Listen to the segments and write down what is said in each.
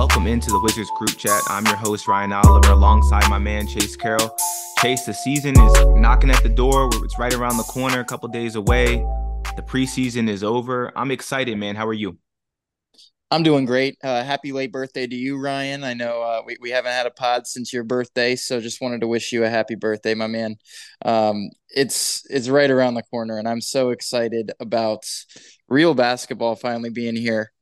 welcome into the Wizards group chat. I'm your host, Ryan Oliver, alongside my man, Chase Carroll. Chase, the season is knocking at the door. It's right around the corner, a couple days away. The preseason is over. I'm excited, man. How are you? I'm doing great. Happy late birthday to you, Ryan. I know we haven't had a pod since your birthday, so just wanted to wish you a happy birthday, my man. It's right around the corner, and I'm so excited about real basketball finally being here.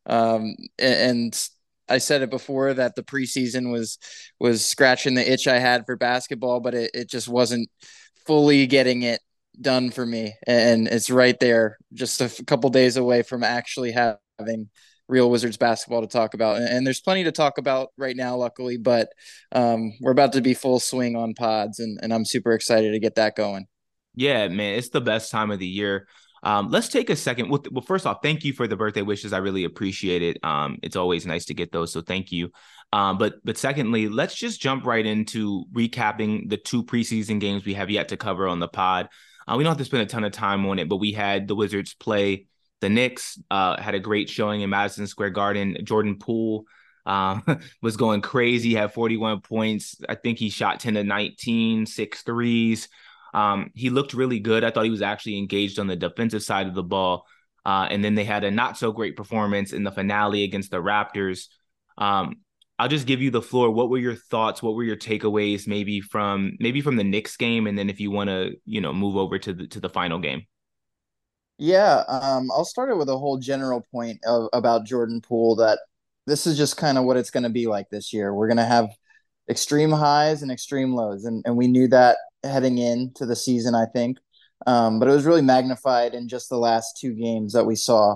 And I said it before that the preseason was scratching the itch I had for basketball, but it just wasn't fully getting it done for me. And it's right there, just a couple days away from actually having real Wizards basketball to talk about. And there's plenty to talk about right now, luckily, but we're about to be full swing on pods, and I'm super excited to get that going. Yeah, man, it's the best time of the year. Let's take a second. Well, first off, thank you for the birthday wishes. I really appreciate it. It's always nice to get those, so thank you. But secondly, let's just jump right into recapping the two preseason games we have yet to cover on the pod. We don't have to spend a ton of time on it, but we had the Wizards play the Knicks. Had a great showing in Madison Square Garden. Jordan Poole was going crazy, had 41 points. I think he shot 10 to 19, 6 threes. He looked really good. I thought he was actually engaged on the defensive side of the ball. And then they had a not so great performance in the finale against the Raptors. I'll just give you the floor. What were your thoughts? What were your takeaways maybe from the Knicks game? And then if you want to, move over to the final game. Yeah, I'll start it with a whole general point about Jordan Poole that this is just kind of what it's going to be like this year. We're going to have extreme highs and extreme lows, and we knew that heading into the season, I think. But it was really magnified in just the last two games that we saw.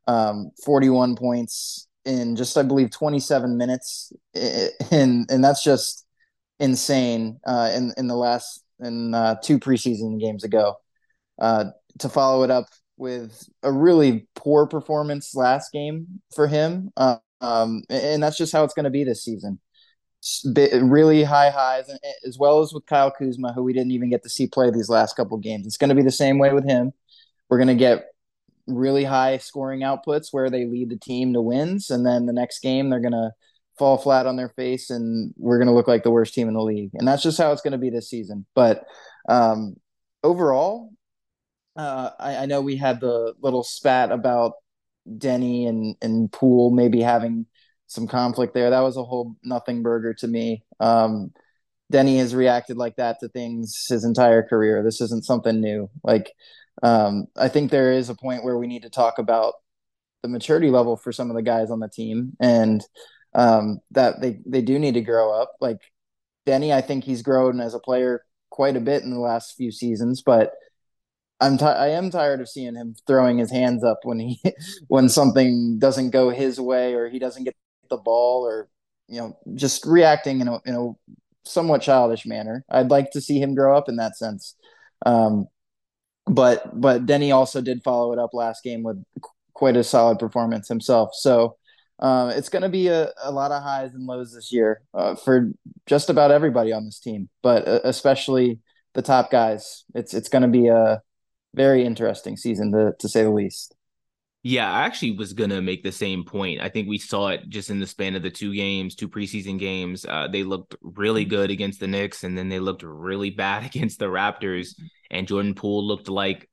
41 points in just, I believe, 27 minutes, and that's just insane. In the last two preseason games ago, uh, to follow it up with a really poor performance last game for him. And that's just how it's going to be this season. Really high highs, as well as with Kyle Kuzma, who we didn't even get to see play these last couple games. It's going to be the same way with him. We're going to get really high scoring outputs where they lead the team to wins, and then the next game they're going to fall flat on their face, and we're going to look like the worst team in the league. And that's just how it's going to be this season. But um, overall, I know we had the little spat about Denny and Poole maybe having some conflict there. That was a whole nothing burger to me. Denny has reacted like that to things his entire career. This isn't something new. I think there is a point where we need to talk about the maturity level for some of the guys on the team, and that they do need to grow up. Like Denny, I think he's grown as a player quite a bit in the last few seasons, but I am tired of seeing him throwing his hands up when he when something doesn't go his way or he doesn't get the ball, or just reacting in a somewhat childish manner. I'd like to see him grow up in that sense. Um, but Denny also did follow it up last game with quite a solid performance himself. So it's going to be a lot of highs and lows this year for just about everybody on this team, but especially the top guys. It's going to be a very interesting season to say the least. Yeah, I actually was gonna make the same point. I think we saw it just in the span of the two preseason games. They looked really good against the Knicks, and then they looked really bad against the Raptors. And Jordan Poole looked like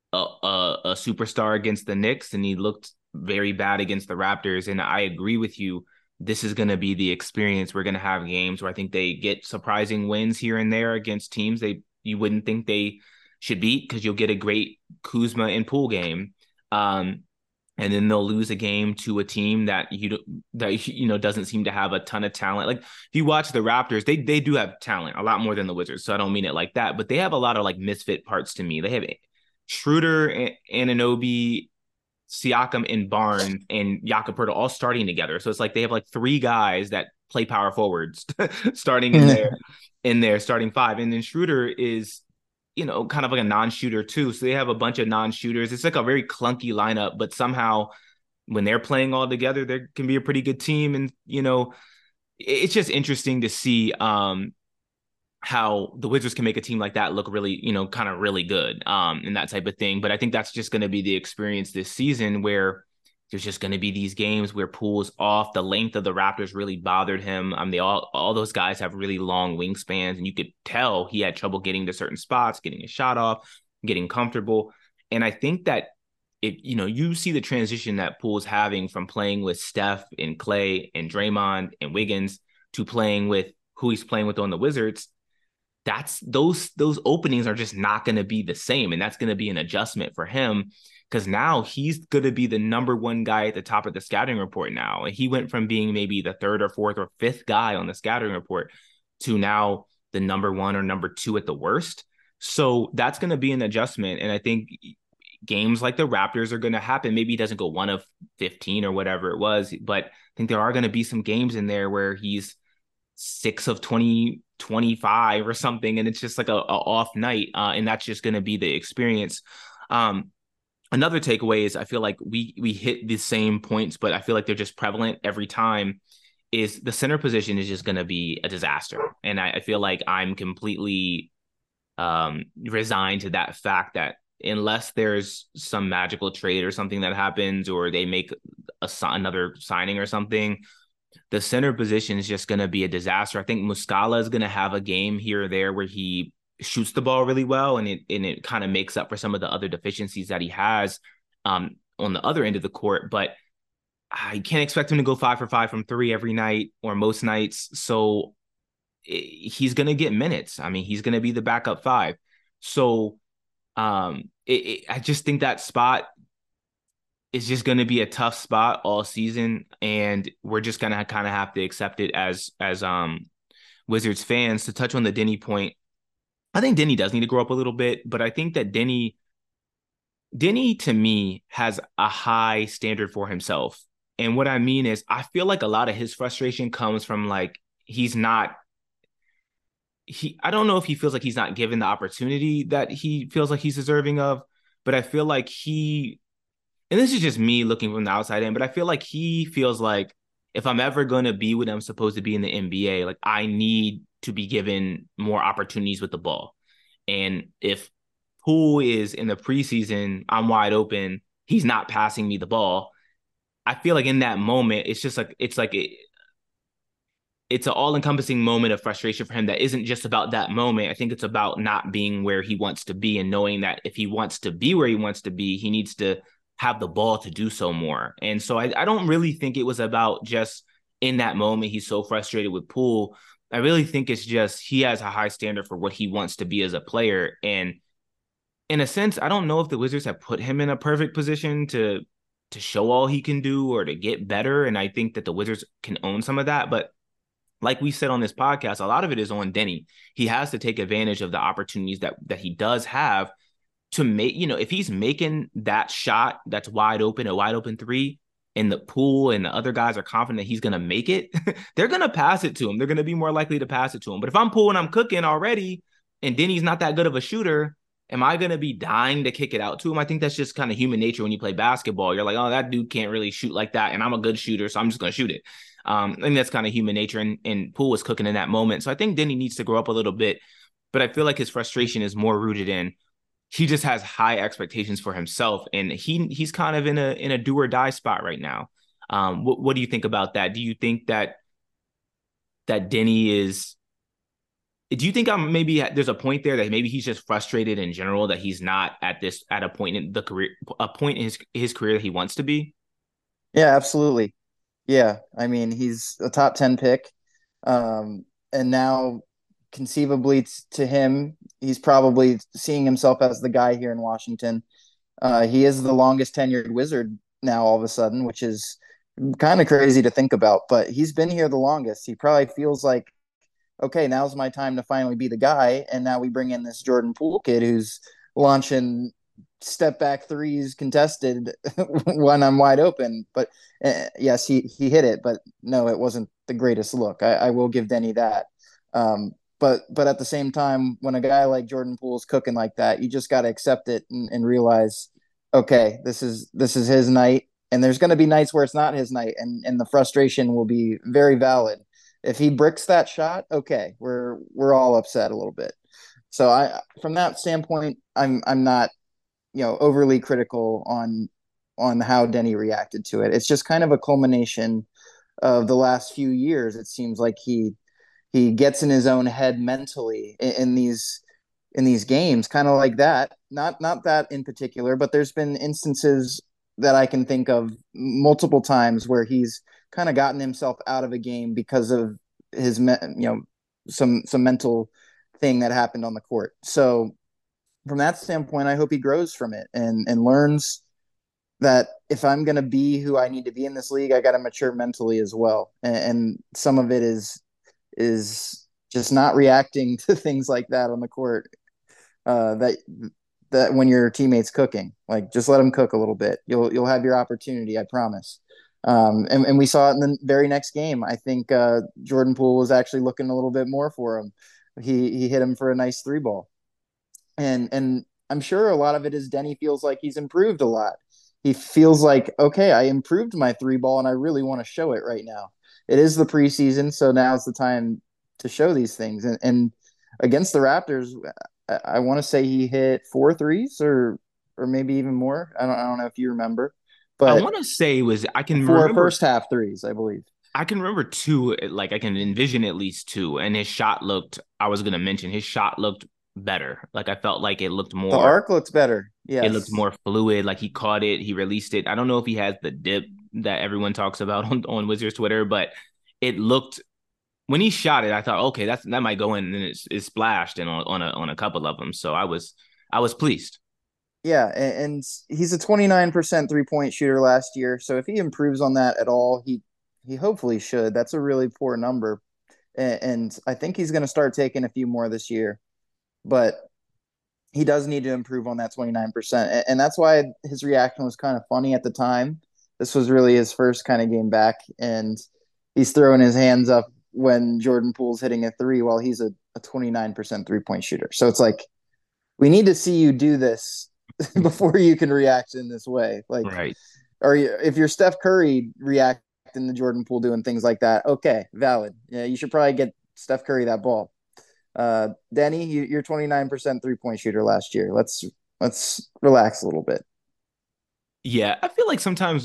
a superstar against the Knicks, and he looked very bad against the Raptors. And I agree with you. This is going to be the experience. We're going to have games where I think they get surprising wins here and there against teams you wouldn't think they should beat, because you'll get a great Kuzma and Poole game. And then they'll lose a game to a team that doesn't seem to have a ton of talent. Like if you watch the Raptors, they do have talent, a lot more than the Wizards. So I don't mean it like that, but they have a lot of like misfit parts to me. They have Schroeder, Anunoby, Siakam, and Barnes and Jakob Poeltl all starting together. So it's like they have like three guys that play power forwards starting in their starting five, and then Schroeder is kind of like a non-shooter too. So they have a bunch of non-shooters. It's like a very clunky lineup, but somehow when they're playing all together, there can be a pretty good team. And, it's just interesting to see how the Wizards can make a team like that look really, kind of really good and that type of thing. But I think that's just going to be the experience this season, where there's just going to be these games where Poole's off. The length of the Raptors really bothered him. I mean, all those guys have really long wingspans, and you could tell he had trouble getting to certain spots, getting a shot off, getting comfortable. And I think that if you see the transition that Poole's having from playing with Steph and Clay and Draymond and Wiggins to playing with who he's playing with on the Wizards, that's those openings are just not going to be the same, and that's going to be an adjustment for him because now he's going to be the number one guy at the top of the scouting report now, and he went from being maybe the third or fourth or fifth guy on the scouting report to now the number one or number two at the worst. So that's going to be an adjustment, and I think games like the Raptors are going to happen. Maybe he doesn't go 1 of 15 or whatever it was, but I think there are going to be some games in there where he's 6 of 20, 25 or something, and it's just like a off night, and that's just going to be the experience. Another takeaway is I feel like we hit the same points, but I feel like they're just prevalent every time. Is the center position is just going to be a disaster, and I feel like I'm completely resigned to that fact that unless there's some magical trade or something that happens, or they make another signing or something, the center position is just going to be a disaster. I think Muscala is going to have a game here or there where he shoots the ball really well, and it kind of makes up for some of the other deficiencies that he has on the other end of the court. But I can't expect him to go 5 for 5 from three every night or most nights. So he's going to get minutes. I mean, he's going to be the backup five. So I just think that spot is just going to be a tough spot all season, and we're just going to kind of have to accept it as Wizards fans. To touch on the Denny point, I think Denny does need to grow up a little bit, but I think that Denny to me has a high standard for himself. And what I mean is I feel like a lot of his frustration comes from like I don't know if he feels like he's not given the opportunity that he feels like he's deserving of, but I feel like and this is just me looking from the outside in, but I feel like he feels like if I'm ever going to be what I'm supposed to be in the NBA, like I need to be given more opportunities with the ball. And if Poole is in the preseason, I'm wide open, he's not passing me the ball. I feel like in that moment, it's just like, it's an all-encompassing moment of frustration for him that isn't just about that moment. I think it's about not being where he wants to be and knowing that if he wants to be where he wants to be, he needs to have the ball to do so more. And so I don't really think it was about just in that moment he's so frustrated with Poole. I really think it's just he has a high standard for what he wants to be as a player. And in a sense, I don't know if the Wizards have put him in a perfect position to show all he can do or to get better. And I think that the Wizards can own some of that. But like we said on this podcast, a lot of it is on Denny. He has to take advantage of the opportunities that he does have to make, if he's making that shot that's wide open, a wide open three, and the Poole and the other guys are confident he's going to make it, they're going to pass it to him. They're going to be more likely to pass it to him. But if I'm Poole and I'm cooking already and Denny's not that good of a shooter, am I going to be dying to kick it out to him? I think that's just kind of human nature when you play basketball. You're like, oh, that dude can't really shoot like that, and I'm a good shooter, so I'm just going to shoot it. I think that's kind of human nature, and Poole was cooking in that moment. So I think Denny needs to grow up a little bit, but I feel like his frustration is more rooted in he just has high expectations for himself, and he's kind of in a do or die spot right now. What do you think about that? Do you think that Denny is? Do you think maybe there's a point there that maybe he's just frustrated in general that he's not at a point in the career, a point in his career that he wants to be? Yeah, absolutely. Yeah, I mean, he's a top 10 pick. And now conceivably to him, he's probably seeing himself as the guy here in Washington. He is the longest tenured Wizard now all of a sudden, which is kind of crazy to think about, but he's been here the longest. He probably feels like, okay, now's my time to finally be the guy. And now we bring in this Jordan Poole kid who's launching step back threes contested when I'm wide open. But yes, he hit it, but no, it wasn't the greatest look. I will give Denny that. But at the same time, when a guy like Jordan Poole's cooking like that, you just got to accept it and realize, okay, this is his night, and there's going to be nights where it's not his night, and the frustration will be very valid. If he bricks that shot, okay, we're all upset a little bit. So from that standpoint, I'm not overly critical on how Denny reacted to it. It's just kind of a culmination of the last few years. It seems like he gets in his own head mentally in these games, kind of like that. Not that in particular, but there's been instances that I can think of multiple times where he's kind of gotten himself out of a game because of his some mental thing that happened on the court. So from that standpoint, I hope he grows from it and learns that if I'm going to be who I need to be in this league, I got to mature mentally as well. And some of it is just not reacting to things like that on the court. That when your teammate's cooking, like just let them cook a little bit. You'll have your opportunity, I promise. And we saw it in the very next game. I think Jordan Poole was actually looking a little bit more for him. He hit him for a nice three ball, and I'm sure a lot of it is Denny feels like he's improved a lot. He feels like, okay, I improved my three ball and I really want to show it right now. It is the preseason, so now's the time to show these things. And against the Raptors, I want to say he hit four threes or maybe even more. I don't know if you remember, I but want to say it was I can four remember first half threes, I believe. I can remember two, like I can envision at least two, and his shot looked. I was gonna mention his shot looked better. Like I felt like The arc looks better. it looked Yes. more fluid. Like he caught it, he released it. I don't know if he has the dip that everyone talks about on Wizards Twitter, but it looked when he shot it. I thought, okay, that might go in, and it splashed and on a couple of them. So I was pleased. Yeah, and he's a 29% three-point shooter last year. So if he improves on that at all, he hopefully should. That's a really poor number. And I think he's going to start taking a few more this year. But he does need to improve on that 29%. And that's why his reaction was kind of funny at the time. This was really his first kind of game back, and he's throwing his hands up when Jordan Poole's hitting a three while he's a 29% three-point shooter. So it's like, we need to see you do this before you can react in this way. Like, Right. or if you're Steph Curry reacting to Jordan Poole doing things like that, okay, valid. Yeah, you should probably get Steph Curry that ball. Denny, you're 29% three-point shooter last year. Let's relax a little bit. Yeah, I feel like sometimes,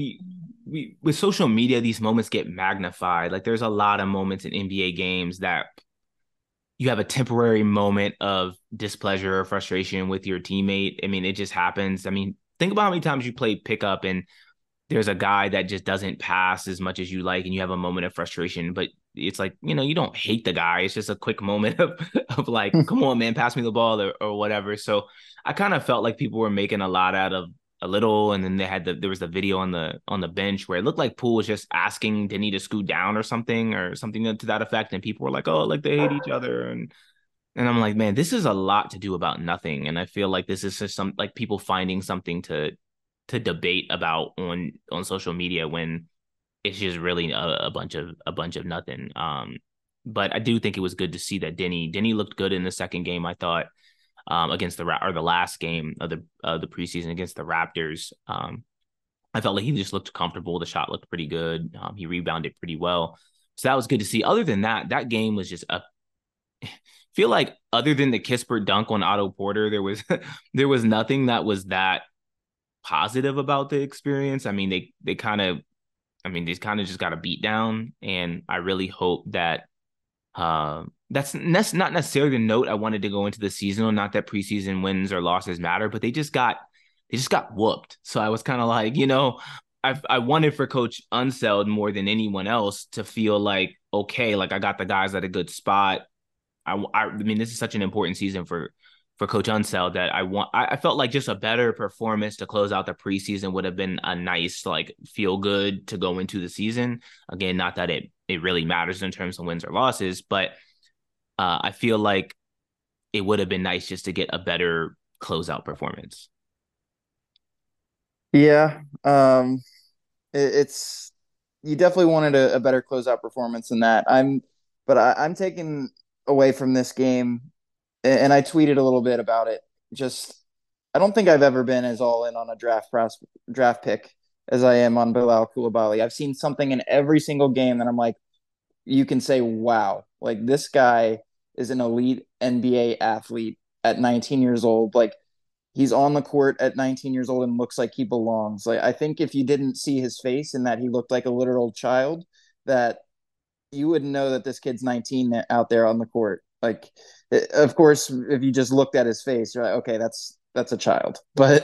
we with social media, these moments get magnified. Like there's a lot of moments in NBA games that you have a temporary moment of displeasure or frustration with your teammate. I mean, it just happens. I mean, think about how many times you play pickup and there's a guy that just doesn't pass as much as you like, and you have a moment of frustration, but it's like, you don't hate the guy. It's just a quick moment of like, come on, man, pass me the ball or whatever. So I kind of felt like people were making a lot out of a little, and then there was the video on the bench where it looked like Poole was just asking Denny to scoot down or something to that effect, and people were like, oh, like they hate each other, and I'm like, man, this is a lot to do about nothing, and I feel like this is just some like people finding something to debate about on social media when it's just really a bunch of nothing. But I do think it was good to see that Denny looked good in the second game. I thought against the last game of the preseason against the Raptors. I felt like he just looked comfortable. The shot looked pretty good. He rebounded pretty well, so that was good to see. Other than that, that game was just a. Feel like other than the Kispert dunk on Otto Porter, there was there was nothing that was that positive about the experience. I mean, they kind of, I mean, they kind of just got a beat down, and I really hope that that's not necessarily the note I wanted to go into the season. Not that preseason wins or losses matter, but they just got whooped. So I was kind of like, I wanted for Coach Unseld more than anyone else to feel like, okay, like I got the guys at a good spot. I mean, this is such an important season for Coach Unseld that I felt like just a better performance to close out the preseason would have been a nice, like, feel good to go into the season. Again, not that it really matters in terms of wins or losses, but I feel like it would have been nice just to get a better closeout performance. Yeah, it's you definitely wanted a better closeout performance than that. I'm taking away from this game, and I tweeted a little bit about it. Just I don't think I've ever been as all in on a draft pick as I am on Bilal Koulibaly. I've seen something in every single game that I'm like, you can say, wow, like this guy is an elite NBA athlete at 19 years old. Like he's on the court at 19 years old and looks like he belongs. Like I think if you didn't see his face and that he looked like a literal child, that you wouldn't know that this kid's 19 out there on the court. Like, of course, if you just looked at his face, you're like, okay, that's a child. But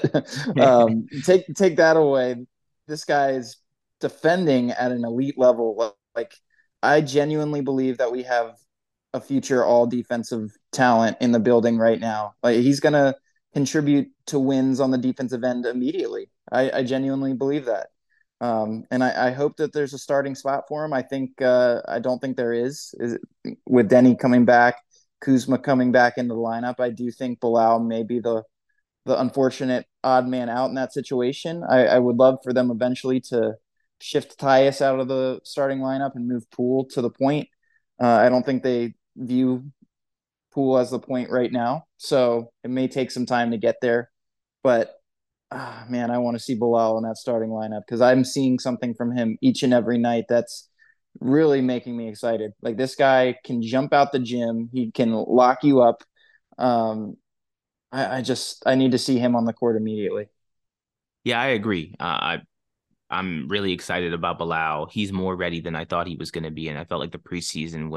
take that away. This guy is defending at an elite level. Like, I genuinely believe that we have a future all defensive talent in the building right now. Like, he's gonna contribute to wins on the defensive end immediately. I genuinely believe that. And I hope that there's a starting spot for him. I don't think there is with Denny coming back, Kuzma coming back into the lineup. I do think Bilal may be the unfortunate odd man out in that situation. I would love for them eventually to shift Tyus out of the starting lineup and move Poole to the point. I don't think they view Poole as the point right now, so it may take some time to get there. But man, I want to see Bilal in that starting lineup because I'm seeing something from him each and every night that's really making me excited. Like this guy can jump out the gym, he can lock you up. Um, I need to see him on the court immediately. Yeah, I agree. I'm really excited about Bilal. He's more ready than I thought he was going to be, and I felt like the preseason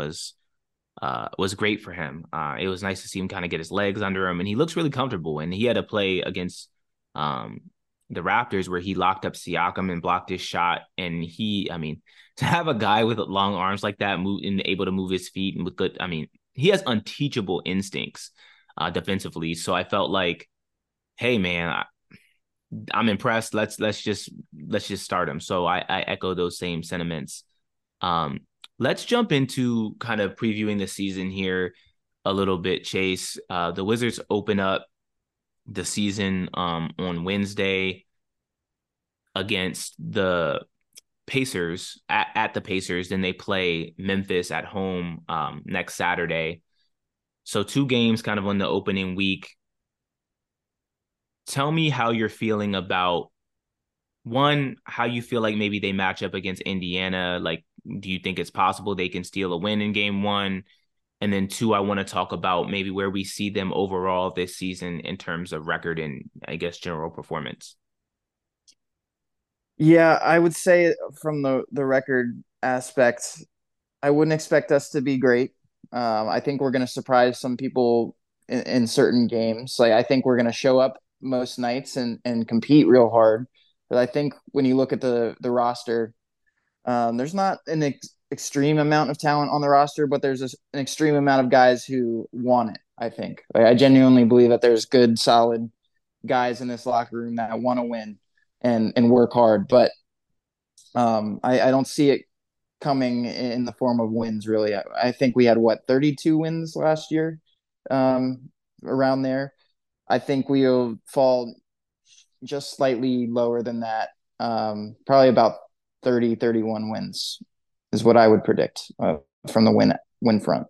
was great for him. It was nice to see him kind of get his legs under him, and he looks really comfortable. And he had a play against um, the Raptors where he locked up Siakam and blocked his shot. And I mean, to have a guy with long arms like that move and able to move his feet and with good, I mean, he has unteachable instincts defensively. So I felt like, hey man, I'm impressed. Let's just start him. So I echo those same sentiments. Um, let's jump into kind of previewing the season here a little bit, Chase. The Wizards open up the season on Wednesday against the Pacers at the Pacers. Then they play Memphis at home next Saturday. So two games kind of on the opening week. Tell me how you're feeling about one, how you feel like maybe they match up against Indiana. Like, do you think it's possible they can steal a win in game one? And then two, I want to talk about maybe where we see them overall this season in terms of record and I guess general performance. Yeah, I would say from the record aspect, I wouldn't expect us to be great. I think we're going to surprise some people in certain games. Like I think we're going to show up most nights and compete real hard. But I think when you look at the roster, there's not an extreme amount of talent on the roster, but there's an extreme amount of guys who want it. I think like, I genuinely believe that there's good, solid guys in this locker room that want to win and work hard. But I don't see it coming in the form of wins. Really, I think we had what 32 wins last year, around there. I think we'll fall just slightly lower than that. Probably about 30, 31 wins is what I would predict from the win front.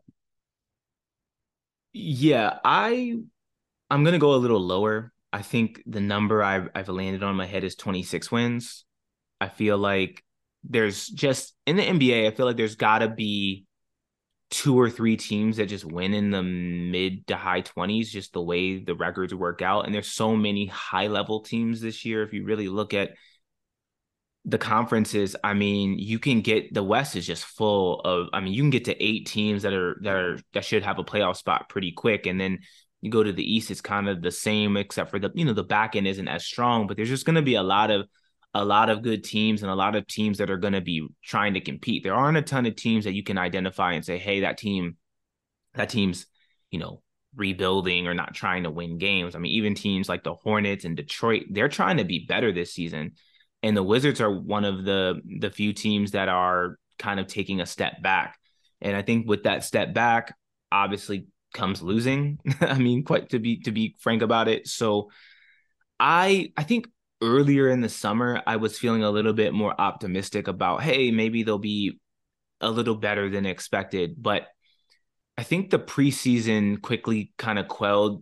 Yeah, I'm gonna go a little lower. I think the number I've landed on my head is 26 wins. I feel like there's just in the NBA, I feel like there's gotta be two or three teams that just win in the mid to high 20s, just the way the records work out. And there's so many high level teams this year. If you really look at the conferences, I mean, you can get the West is just full of, I mean, you can get to eight teams that should have a playoff spot pretty quick. And then you go to the East, it's kind of the same, except for the back end isn't as strong, but there's just going to be a lot of good teams and a lot of teams that are going to be trying to compete. There aren't a ton of teams that you can identify and say, hey, that team's, rebuilding or not trying to win games. I mean, even teams like the Hornets and Detroit, they're trying to be better this season. And the Wizards are one of the few teams that are kind of taking a step back. And I think with that step back, obviously comes losing. I mean, quite to be frank about it. So I think earlier in the summer, I was feeling a little bit more optimistic about, hey, maybe they'll be a little better than expected. But I think the preseason quickly kind of quelled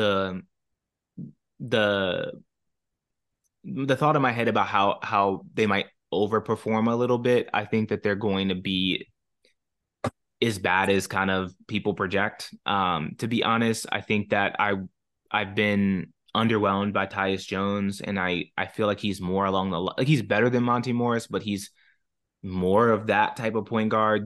the the thought in my head about how they might overperform a little bit. I think that they're going to be as bad as kind of people project. To be honest, I think that I've been underwhelmed by Tyus Jones, and I feel like he's more along the like he's better than Monty Morris, but he's more of that type of point guard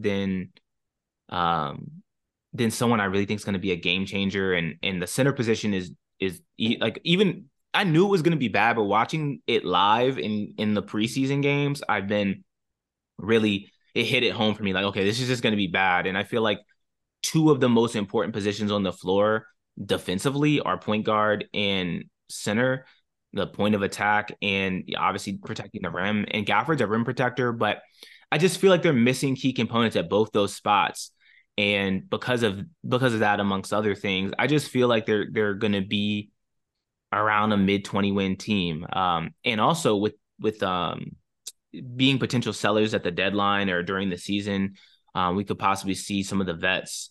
um than someone I really think is going to be a game changer. And the center position is like, even I knew it was going to be bad, but watching it live in the preseason games, I've been really, it hit it home for me. Like, okay, this is just going to be bad. And I feel like two of the most important positions on the floor defensively are point guard and center, the point of attack, and obviously protecting the rim. And Gafford's a rim protector, but I just feel like they're missing key components at both those spots. And because of that, amongst other things, I just feel like they're going to be around a mid 20 win team. And also with being potential sellers at the deadline or during the season, we could possibly see some of the vets,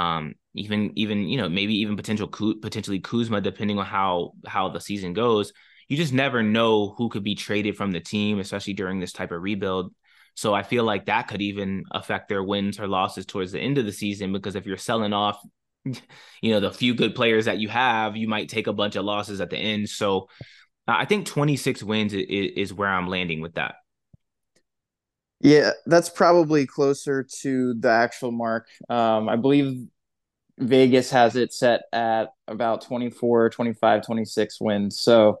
even maybe even potentially Kuzma, depending on how the season goes. You just never know who could be traded from the team, especially during this type of rebuild. So I feel like that could even affect their wins or losses towards the end of the season, because if you're selling off, the few good players that you have, you might take a bunch of losses at the end. So I think 26 wins is where I'm landing with that. Yeah, that's probably closer to the actual mark. I believe Vegas has it set at about 24, 25, 26 wins. So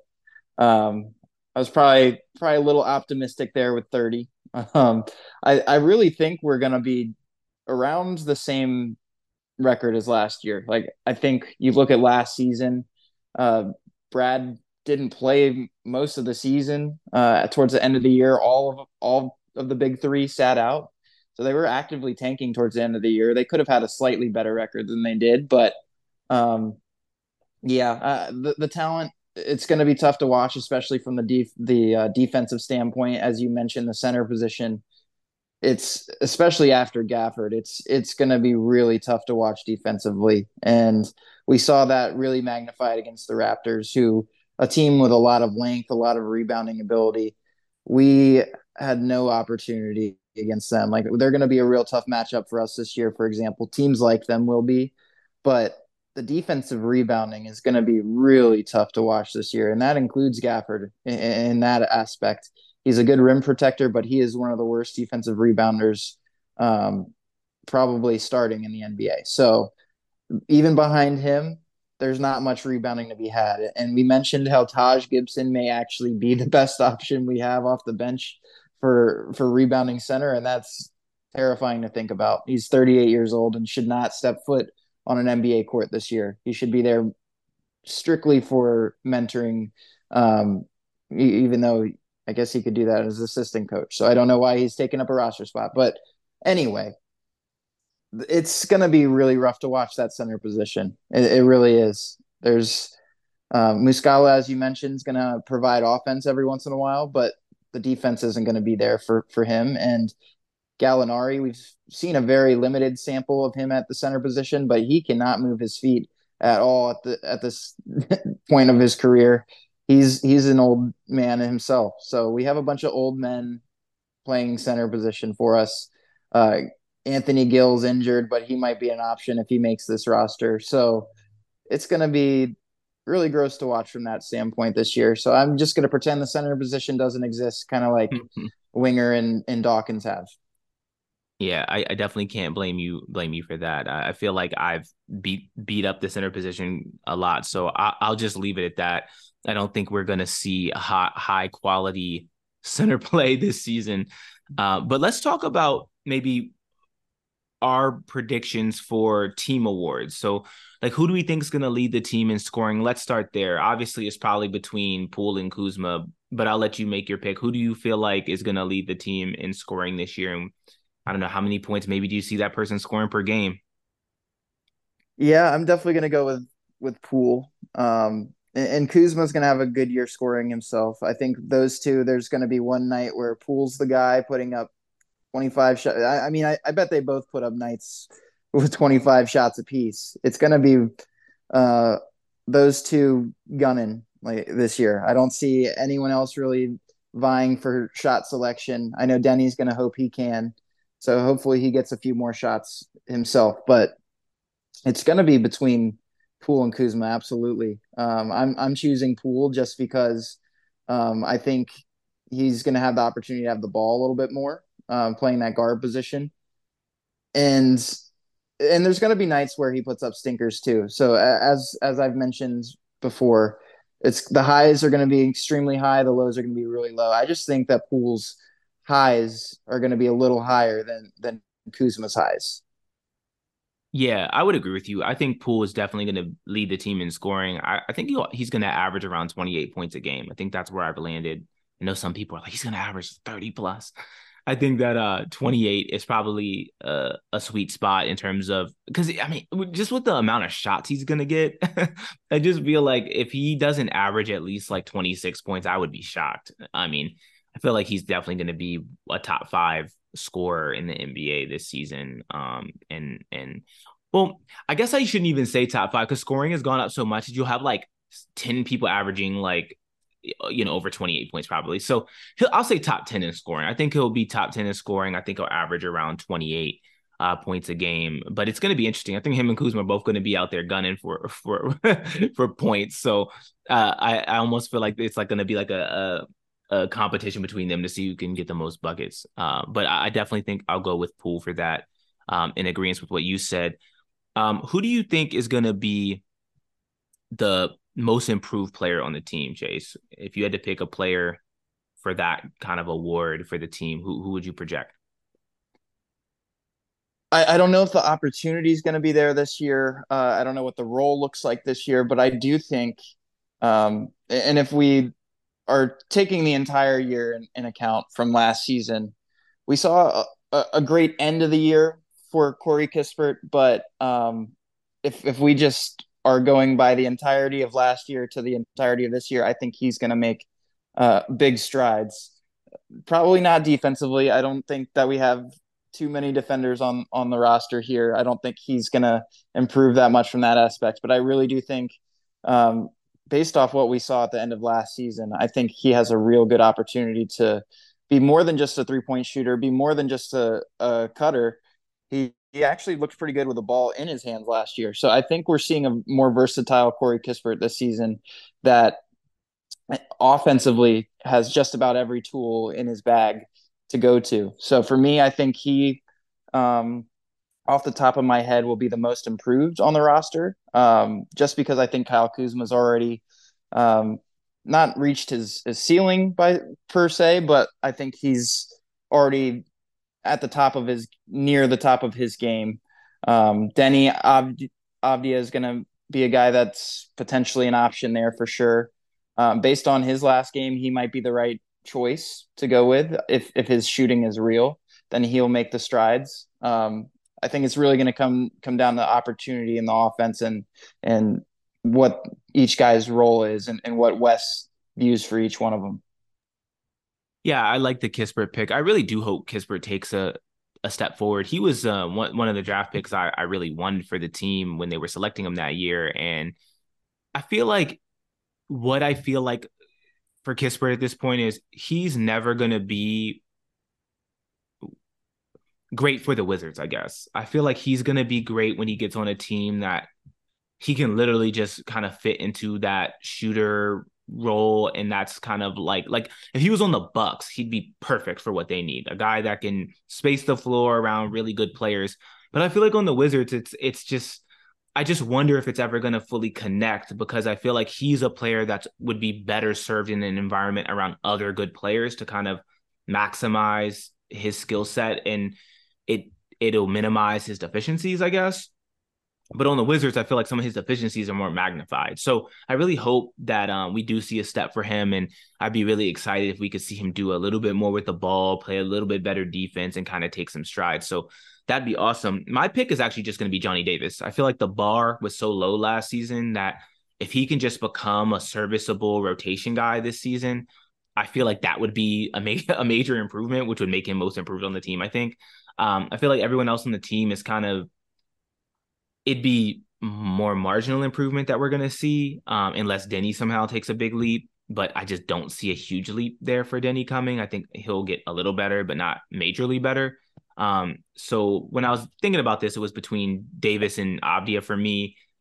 I was probably a little optimistic there with 30. Um, I really think we're gonna be around the same record as last year. Like, I think you look at last season, uh, Brad didn't play most of the season. Towards the end of the year, all of the big three sat out, so they were actively tanking towards the end of the year. They could have had a slightly better record than they did, but um, yeah, the talent, it's going to be tough to watch, especially from the defensive standpoint. As you mentioned, the center position, it's especially after Gafford, it's going to be really tough to watch defensively, and we saw that really magnified against the Raptors, who a team with a lot of length, a lot of rebounding ability. We had no opportunity against them. Like, they're going to be a real tough matchup for us this year. For example, teams like them will be, but the defensive rebounding is going to be really tough to watch this year, and that includes Gafford in that aspect. He's a good rim protector, but he is one of the worst defensive rebounders, um, probably starting in the NBA. So even behind him, there's not much rebounding to be had. And we mentioned how Taj Gibson may actually be the best option we have off the bench for rebounding center, and that's terrifying to think about. He's 38 years old and should not step foot on an NBA court this year. He should be there strictly for mentoring, even though I guess he could do that as assistant coach. So I don't know why he's taking up a roster spot. But anyway, it's going to be really rough to watch that center position. It really is. There's Muscala, as you mentioned, is going to provide offense every once in a while, but the defense isn't going to be there for him. And Gallinari, we've seen a very limited sample of him at the center position, but he cannot move his feet at all at this point of his career. He's an old man himself. So we have a bunch of old men playing center position for us. Uh, Anthony Gill's injured, but he might be an option if he makes this roster. So it's going to be really gross to watch from that standpoint this year. So I'm just going to pretend the center position doesn't exist, kind of like Winger and Dawkins have. Yeah, I definitely can't blame you for that. I feel like I've beat up the center position a lot, so I'll just leave it at that. I don't think we're gonna see a high quality center play this season. But let's talk about maybe our predictions for team awards. So, like, who do we think is going to lead the team in scoring? Let's start there. Obviously, it's probably between Poole and Kuzma, but I'll let you make your pick. Who do you feel like is going to lead the team in scoring this year? And I don't know, how many points maybe do you see that person scoring per game? Yeah, I'm definitely going to go with Poole. And Kuzma's going to have a good year scoring himself. I think those two, there's going to be one night where Poole's the guy putting up 25 shots. I mean, I bet they both put up nights with 25 shots apiece. It's going to be uh, those two gunning like this year. I don't see anyone else really vying for shot selection. I know Denny's going to hope he can. So hopefully he gets a few more shots himself. But it's going to be between Poole and Kuzma, absolutely. I'm choosing Poole just because I think he's going to have the opportunity to have the ball a little bit more, playing that guard position, and there's going to be nights where he puts up stinkers too. So as I've mentioned before, it's the highs are going to be extremely high, the lows are going to be really low. I just think that Poole's highs are going to be a little higher than Kuzma's highs. Yeah, I would agree with you. I think Poole is definitely going to lead the team in scoring. I think he's going to average around 28 points a game. I think that's where I've landed. I know some people are like, he's going to average 30 plus. I think that 28 is probably a sweet spot in terms of, because I mean, just with the amount of shots he's going to get, I just feel like if he doesn't average at least like 26 points, I would be shocked. I mean, I feel like he's definitely going to be a top five scorer in the NBA this season. And well, I guess I shouldn't even say top five because scoring has gone up so much that you'll have like 10 people averaging like, over 28 points probably. So I'll say top 10 in scoring. I think he'll be top 10 in scoring. I think he'll average around 28 points a game, but it's going to be interesting. I think him and Kuzma are both going to be out there gunning for for points. So I almost feel like it's like going to be like a competition between them to see who can get the most buckets. But I definitely think I'll go with Poole for that. In agreement with what you said. Who do you think is going to be the most improved player on the team, Chase? If you had to pick a player for that kind of award for the team, who would you project? I don't know if the opportunity is going to be there this year. I don't know what the role looks like this year, but I do think, and if we are taking the entire year in account from last season, we saw a great end of the year for Corey Kispert, but if we just are going by the entirety of last year to the entirety of this year, I think he's going to make big strides. Probably not defensively. I don't think that we have too many defenders on the roster here. I don't think he's going to improve that much from that aspect, but I really do think um, based off what we saw at the end of last season, I think he has a real good opportunity to be more than just a 3-point shooter, be more than just a cutter. He actually looked pretty good with the ball in his hands last year. So I think we're seeing a more versatile Corey Kispert this season that offensively has just about every tool in his bag to go to. So for me, I think he, off the top of my head, will be the most improved on the roster, just because I think Kyle Kuzma's already um, not reached his ceiling by per se, but I think he's already at the top of his near the top of his game. Denny Avdia is going to be a guy that's potentially an option there for sure. Based on his last game, he might be the right choice to go with. If his shooting is real, then he'll make the strides. I think it's really going to come down to opportunity in the offense and what each guy's role is and what Wes views for each one of them. Yeah, I like the Kispert pick. I really do hope Kispert takes a step forward. He was one of the draft picks I really wanted for the team when they were selecting him that year. And I feel like what I feel like for Kispert at this point is he's never going to be great for the Wizards, I guess. I feel like he's going to be great when he gets on a team that he can literally just kind of fit into that shooter role, and that's kind of like if he was on the Bucks, he'd be perfect for what they need. A guy that can space the floor around really good players. But I feel like on the Wizards, it's just I just wonder if it's ever going to fully connect because I feel like he's a player that would be better served in an environment around other good players to kind of maximize his skill set, and it it'll minimize his deficiencies, I guess. But on the Wizards, I feel like some of his deficiencies are more magnified. So I really hope that we do see a step for him. And I'd be really excited if we could see him do a little bit more with the ball, play a little bit better defense, and kind of take some strides. So that'd be awesome. My pick is actually just going to be Johnny Davis. I feel like the bar was so low last season that if he can just become a serviceable rotation guy this season, I feel like that would be a major improvement, which would make him most improved on the team, I think. I feel like everyone else on the team is kind of it'd be more marginal improvement that we're going to see unless Denny somehow takes a big leap. But I just don't see a huge leap there for Denny coming. I think he'll get a little better, but not majorly better. So when I was thinking about this, it was between Davis and Abdia for me.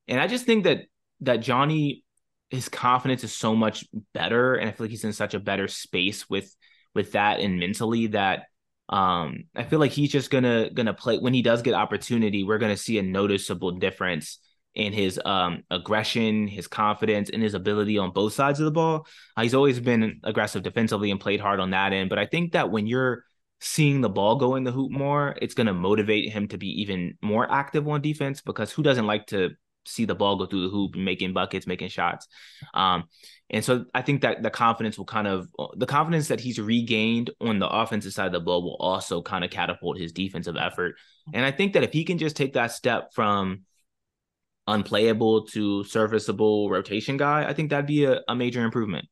And I just think that Johnny, his confidence is so much better, and I feel like he's in such a better space with that and mentally that I feel like he's just gonna play when he does get opportunity. We're gonna see a noticeable difference in his aggression, his confidence, and his ability on both sides of the ball. He's always been aggressive defensively and played hard on that end, but I think that when you're seeing the ball go in the hoop more, it's going to motivate him to be even more active on defense because who doesn't like to see the ball go through the hoop and making buckets, making shots. Um, and so I think that the confidence that he's regained on the offensive side of the ball will also kind of catapult his defensive effort. And I think that if he can just take that step from unplayable to serviceable rotation guy, I think that'd be a major improvement.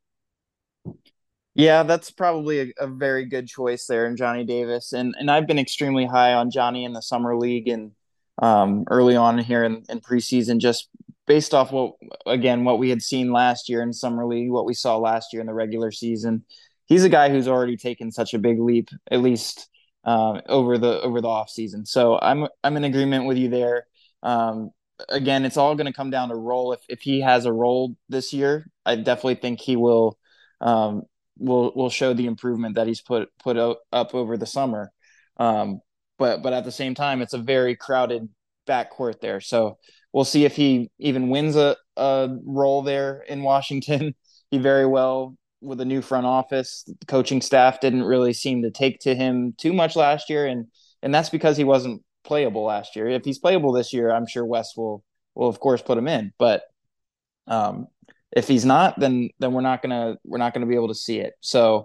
Yeah, that's probably a very good choice there in Johnny Davis. And I've been extremely high on Johnny in the summer league and early on here in preseason, just based off what we had seen last year in summer league, what we saw last year in the regular season. He's a guy who's already taken such a big leap, at least over the off season. So I'm in agreement with you there. Again, it's all going to come down to role. If he has a role this year, I definitely think he um, will show the improvement that he's put up over the summer. Um, but at the same time, it's a very crowded backcourt there. So we'll see if he even wins a role there in Washington. He very well, with a new front office, the coaching staff didn't really seem to take to him too much last year, and that's because he wasn't playable last year. If he's playable this year, I'm sure West will of course put him in. But um, if he's not, then we're not gonna be able to see it. So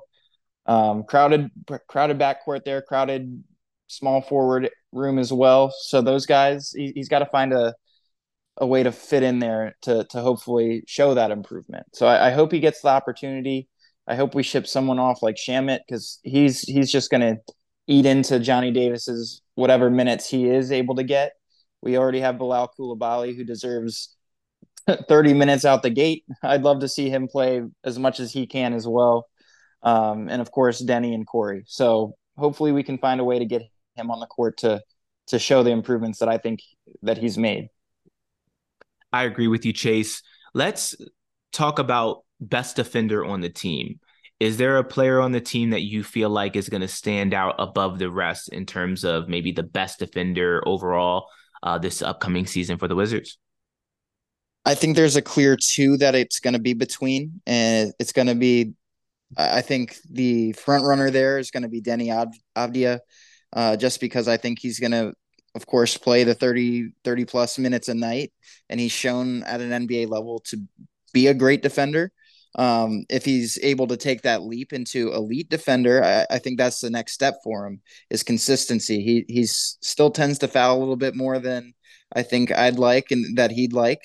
crowded backcourt there, crowded small forward room as well. So those guys, he's got to find a way to fit in there to hopefully show that improvement. So I hope he gets the opportunity. I hope we ship someone off like Shamit because he's just going to eat into Johnny Davis's whatever minutes he is able to get. We already have Bilal Koulibaly who deserves 30 minutes out the gate. I'd love to see him play as much as he can as well. And of course, Denny and Corey. So hopefully we can find a way to get him on the court to show the improvements that I think that he's made. I agree with you, Chase. Let's talk about best defender on the team. Is there a player on the team that you feel like is going to stand out above the rest in terms of maybe the best defender overall this upcoming season for the Wizards? I think there's a clear two that it's going to be between, and it's going to be. I think the front runner there is going to be Denny Avdia, just because I think he's going to, of course, play the 30 plus minutes a night, and he's shown at an NBA level to be a great defender. If he's able to take that leap into elite defender, I think that's the next step for him is consistency. He's still tends to foul a little bit more than I think I'd like and that he'd like.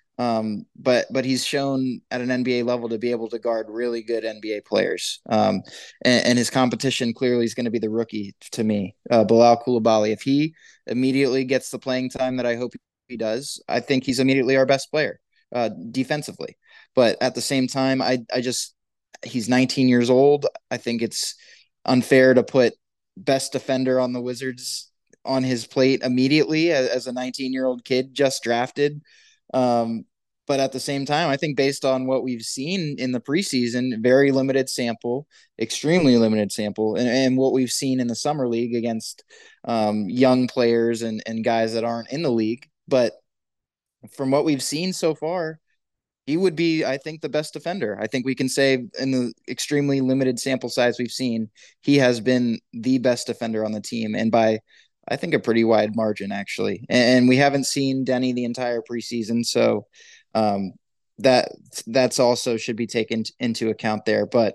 But he's shown at an NBA level to be able to guard really good NBA players. And his competition clearly is going to be the rookie to me, Bilal Koulibaly. If he immediately gets the playing time that I hope he does, I think he's immediately our best player defensively. But at the same time, I just he's 19 years old. I think it's unfair to put best defender on the Wizards on his plate immediately as a 19-year-old kid just drafted. Um, but at the same time, I think based on what we've seen in the preseason, very limited sample, extremely limited sample, and what we've seen in the summer league against young players and guys that aren't in the league. But from what we've seen so far, he would be, I think, the best defender. I think we can say in the extremely limited sample size we've seen, he has been the best defender on the team, and by I think a pretty wide margin actually. And we haven't seen Denny the entire preseason, so um, that that's also should be taken into account there. But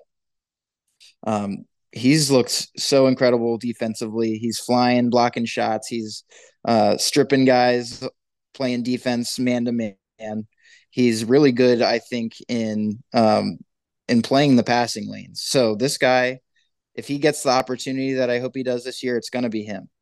he's looked so incredible defensively. He's flying, blocking shots. He's stripping guys, playing defense man to man. He's really good, I think, in playing the passing lanes. So this guy, if he gets the opportunity that I hope he does this year, it's going to be him.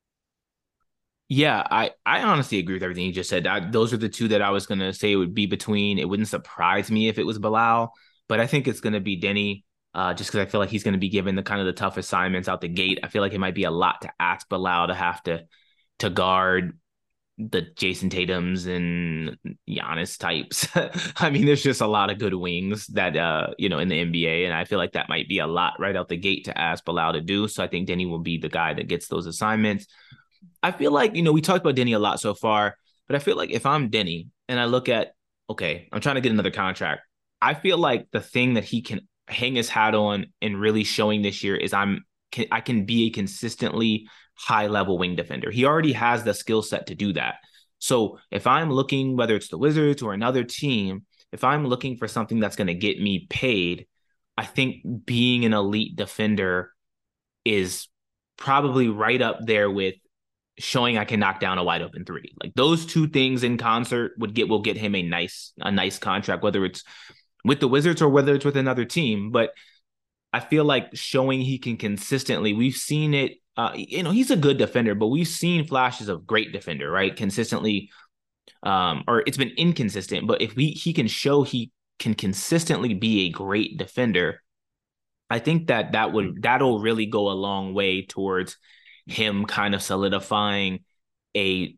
Yeah, I honestly agree with everything you just said. Those are the two that I was gonna say it would be between. It wouldn't surprise me if it was Bilal, but I think it's gonna be Denny, just because I feel like he's gonna be given the kind of the tough assignments out the gate. I feel like it might be a lot to ask Bilal to have to guard the Jason Tatums and Giannis types. I mean, there's just a lot of good wings that in the NBA, and I feel like that might be a lot right out the gate to ask Bilal to do. So I think Denny will be the guy that gets those assignments. I feel like, we talked about Denny a lot so far, but I feel like if I'm Denny and I look at, okay, I'm trying to get another contract, I feel like the thing that he can hang his hat on and really showing this year is I can be a consistently high level wing defender. He already has the skill set to do that. So if I'm looking, whether it's the Wizards or another team, if I'm looking for something that's going to get me paid, I think being an elite defender is probably right up there with showing I can knock down a wide open three. Like those two things in concert will get him a nice contract, whether it's with the Wizards or whether it's with another team. But I feel like showing he can consistently, we've seen it. He's a good defender, but we've seen flashes of great defender, right? Consistently, or it's been inconsistent. But if he can show he can consistently be a great defender, I think that'll really go a long way towards him kind of solidifying a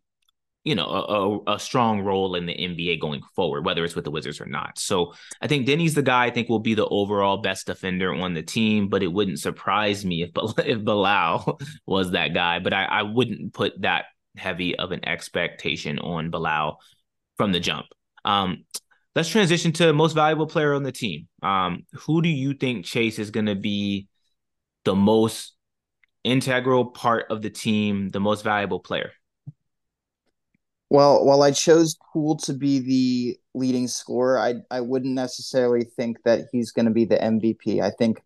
a strong role in the NBA going forward, whether it's with the Wizards or not. So I think Denny's the guy I think will be the overall best defender on the team, but it wouldn't surprise me if Bilal was that guy. But I wouldn't put that heavy of an expectation on Bilal from the jump. Let's transition to most valuable player on the team. Who do you think, Chase, is going to be the most integral part of the team, the most valuable player? Well, while I chose Poole to be the leading scorer, I wouldn't necessarily think that he's going to be the MVP.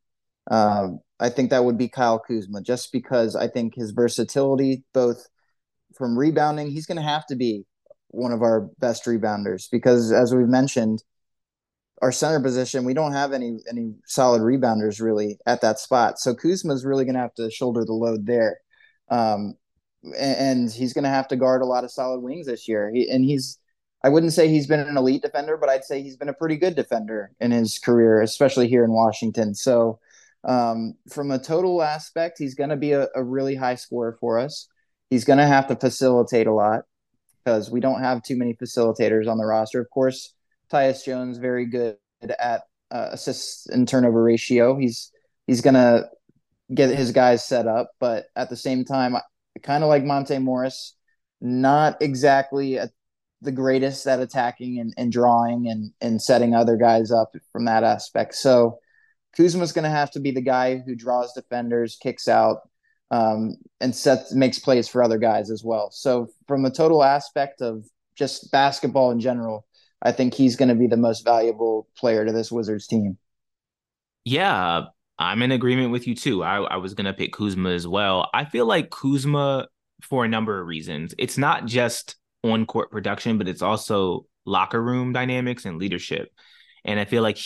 I think that would be Kyle Kuzma, just because I think his versatility, both from rebounding, he's going to have to be one of our best rebounders because, as we've mentioned, our center position, we don't have any solid rebounders really at that spot. So Kuzma's really going to have to shoulder the load there. Um, and he's going to have to guard a lot of solid wings this year. I wouldn't say he's been an elite defender, but I'd say he's been a pretty good defender in his career, especially here in Washington. So, from a total aspect, he's going to be a really high scorer for us. He's going to have to facilitate a lot because we don't have too many facilitators on the roster. Of course, Tyus Jones very good at assists and turnover ratio. He's going to get his guys set up, but at the same time, kind of like Monte Morris, not exactly the greatest at attacking and drawing and setting other guys up from that aspect. So Kuzma's going to have to be the guy who draws defenders, kicks out, and makes plays for other guys as well. So from the total aspect of just basketball in general, I think he's going to be the most valuable player to this Wizards team. Yeah, I'm in agreement with you too. I was gonna pick Kuzma as well. I feel like Kuzma for a number of reasons. It's not just on court production, but it's also locker room dynamics and leadership. And I feel like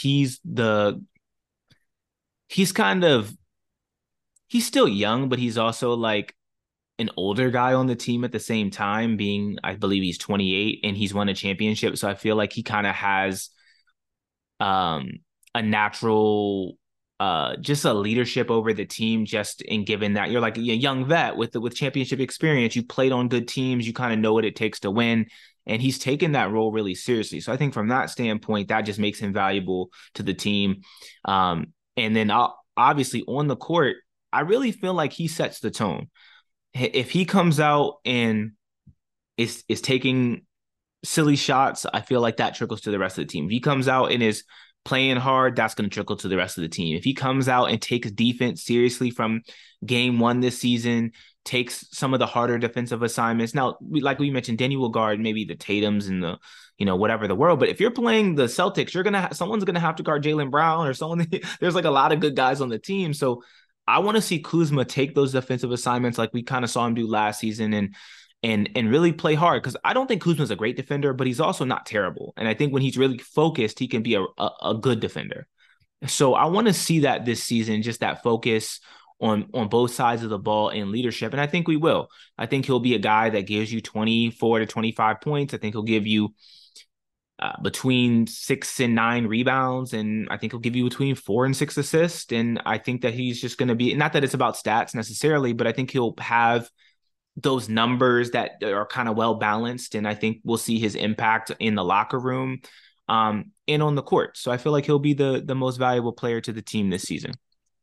he's kind of he's still young, but he's also like an older guy on the team at the same time, being I believe he's 28 and he's won a championship. So I feel like he kind of has um a natural just a leadership over the team, just in given that you're like a young vet with championship experience. You played on good teams, you kind of know what it takes to win, and he's taken that role really seriously. So I think from that standpoint, that just makes him valuable to the team. And then obviously on the court, I really feel like he sets the tone. If he comes out and is taking silly shots, I feel like that trickles to the rest of the team. If he comes out and is playing hard, that's going to trickle to the rest of the team. If he comes out and takes defense seriously from game one this season, takes some of the harder defensive assignments. Now, like we mentioned, Denny will guard maybe the Tatums and the, whatever the world. But if you're playing the Celtics, someone's going to have to guard Jaylen Brown or someone. There's like a lot of good guys on the team. So I want to see Kuzma take those defensive assignments like we kind of saw him do last season and really play hard, because I don't think Kuzma's a great defender, but he's also not terrible. And I think when he's really focused, he can be a good defender. So I want to see that this season, just that focus on both sides of the ball and leadership. And I think we will. I think he'll be a guy that gives you 24 to 25 points. I think he'll give you between 6 and 9 rebounds. And I think he'll give you between 4 and 6 assists. And I think that he's just going to be, not that it's about stats necessarily, but I think he'll have those numbers that are kind of well balanced, and I think we'll see his impact in the locker room, and on the court. So I feel like he'll be the most valuable player to the team this season.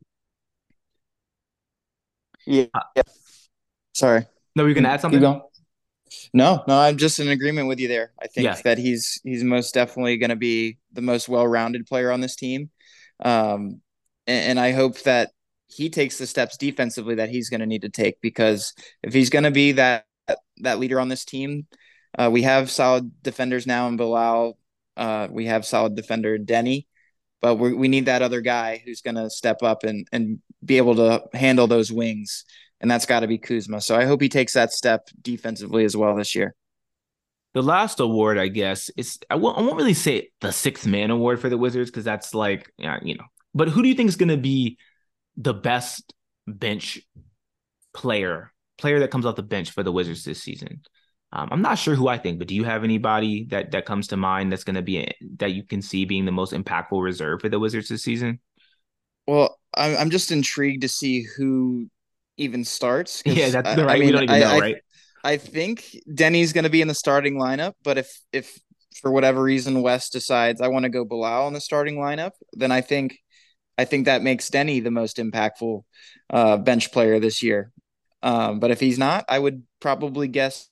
Yeah. Uh, Sorry. no, you're gonna add Keep something? going. No, no, I'm just in agreement with you there. I think Yeah, that he's most definitely going to be the most well-rounded player on this team. Um, and I hope that he takes the steps defensively that he's going to need to take, because if he's going to be that leader on this team, we have solid defenders now in Bilal. We have solid defender Denny, but we need that other guy who's going to step up and be able to handle those wings, and that's got to be Kuzma. So I hope he takes that step defensively as well this year. the last award, I guess, is I won't really say the sixth man award for the Wizards because that's like, yeah, you know. But who do you think is going to be the best bench player that comes off the bench for the Wizards this season? I'm not sure who I think, but do you have anybody that comes to mind that's going to be that you can see being the most impactful reserve for the Wizards this season? Well, I'm just intrigued to see who even starts, Yeah, because that's I right. We mean don't even know, right? I think Denny's going to be in the starting lineup, but if for whatever reason West decides I want to go Bilal in the starting lineup, then I think that makes Denny the most impactful bench player this year. But if he's not, I would probably guess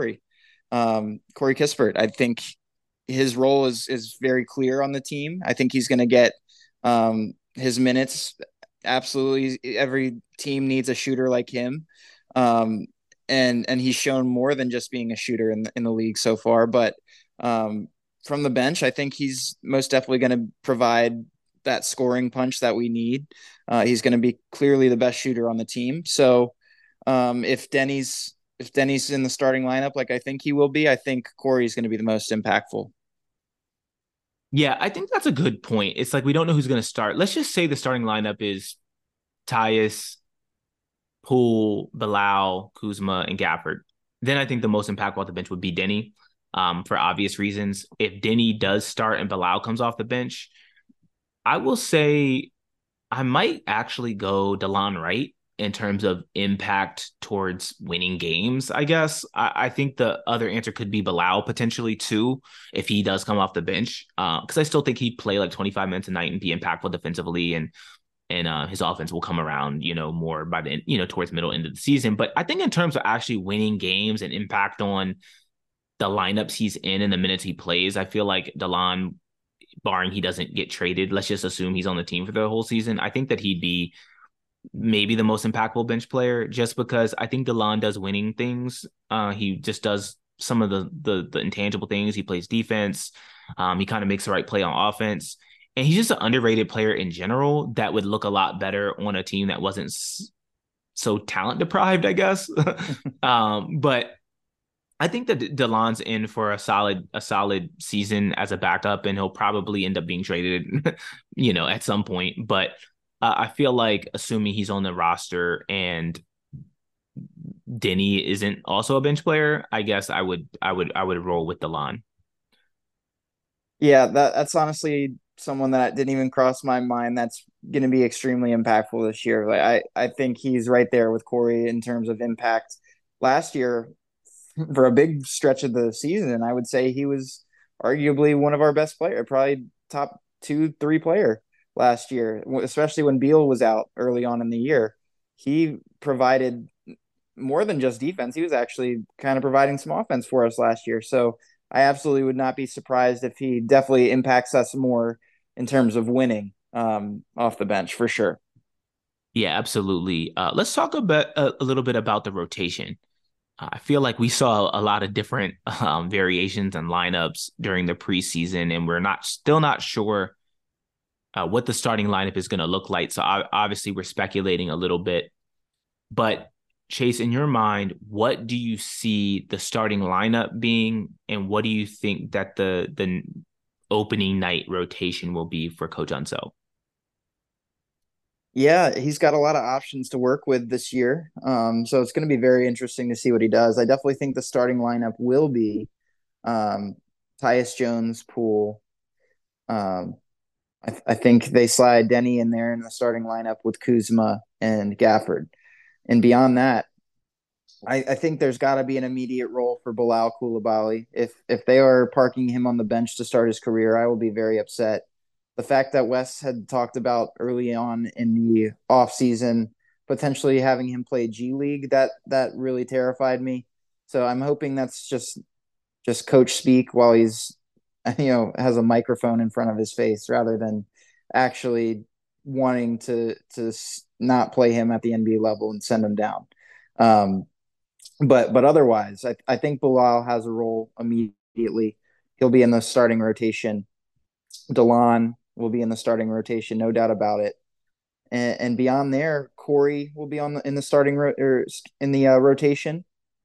Corey Kispert. I think his role is very clear on the team. I think he's going to get his minutes. Absolutely, every team needs a shooter like him, um, and he's shown more than just being a shooter in the league so far. But um, from the bench, I think he's most definitely going to provide that scoring punch that we need. He's going to be clearly the best shooter on the team. So if Denny's in the starting lineup, like I think he will be, I think Corey's going to be the most impactful. Yeah, I think that's a good point. It's like we don't know who's going to start. Let's just say the starting lineup is Tyus, Poole, Bilal, Kuzma, and Gafford. Then I think the most impactful off the bench would be Denny, for obvious reasons. If Denny does start and Bilal comes off the bench, I will say I might actually go DeLon Wright in terms of impact towards winning games. I guess I think the other answer could be Bilal potentially too if he does come off the bench, because I still think he'd play like 25 minutes a night and be impactful defensively, and his offense will come around, more by the towards middle end of the season. But I think in terms of actually winning games and impact on the lineups he's in and the minutes he plays, I feel like DeLon, barring he doesn't get traded, let's just assume he's on the team for the whole season. I think that he'd be maybe the most impactful bench player, just because I think DeLon does winning things. He just does some of the intangible things. He plays defense. He kind of makes the right play on offense. And he's just an underrated player in general that would look a lot better on a team that wasn't so talent deprived, I guess. But I think that DeLon's in for a solid season as a backup, and he'll probably end up being traded, at some point. But I feel like assuming he's on the roster and Denny isn't also a bench player, I guess I would roll with DeLon. Yeah, that's honestly someone that didn't even cross my mind. That's going to be extremely impactful this year. Like I think he's right there with Corey in terms of impact. Last year, for a big stretch of the season, I would say he was arguably one of our best players, probably top two, three player last year, especially when Beal was out early on in the year. He provided more than just defense. He was actually kind of providing some offense for us last year. So I absolutely would not be surprised if he definitely impacts us more in terms of winning off the bench for sure. Yeah, absolutely. Let's talk about a little bit about the rotation. I feel like we saw a lot of different variations and lineups during the preseason, and we're still not sure what the starting lineup is going to look like. So obviously, we're speculating a little bit. But Chase, in your mind, what do you see the starting lineup being, and what do you think that the opening night rotation will be for Coach Unseld? Yeah, he's got a lot of options to work with this year. So it's going to be very interesting to see what he does. I definitely think the starting lineup will be um, Tyus Jones, Poole. Um, I think they slide Denny in there in the starting lineup with Kuzma and Gafford. And beyond that, I think there's got to be an immediate role for Bilal Koulibaly. If they are parking him on the bench to start his career, I will be very upset. The fact that Wes had talked about early on in the offseason potentially having him play G League, that really terrified me. So I'm hoping that's just coach speak while he's has a microphone in front of his face rather than actually wanting to not play him at the NBA level and send him down. Um, but otherwise, I think Bilal has a role immediately. He'll be in the starting rotation. Delon will be in the starting rotation, no doubt about it. And beyond there, Corey will be in the starting or in the rotation.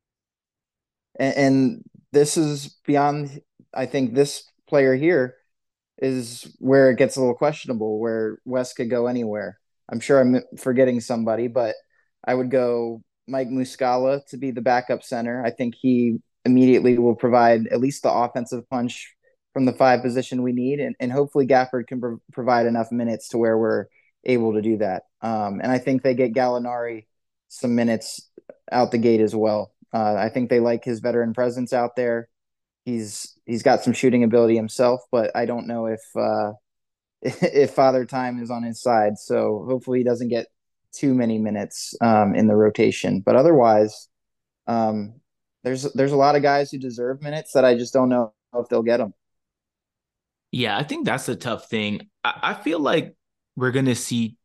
And this is beyond. I think this player here is where it gets a little questionable. Where West could go anywhere. I'm sure I'm forgetting somebody, but I would go Mike Muscala to be the backup center. I think he immediately will provide at least the offensive punch from the five position we need, and hopefully Gafford can provide enough minutes to where we're able to do that. And I think they get Gallinari some minutes out the gate as well. I think they like his veteran presence out there. He's got some shooting ability himself, but I don't know if Father Time is on his side. So hopefully he doesn't get too many minutes in the rotation. But otherwise, um, there's a lot of guys who deserve minutes that I just don't know if they'll get them. Yeah, I think that's a tough thing. I feel like we're gonna see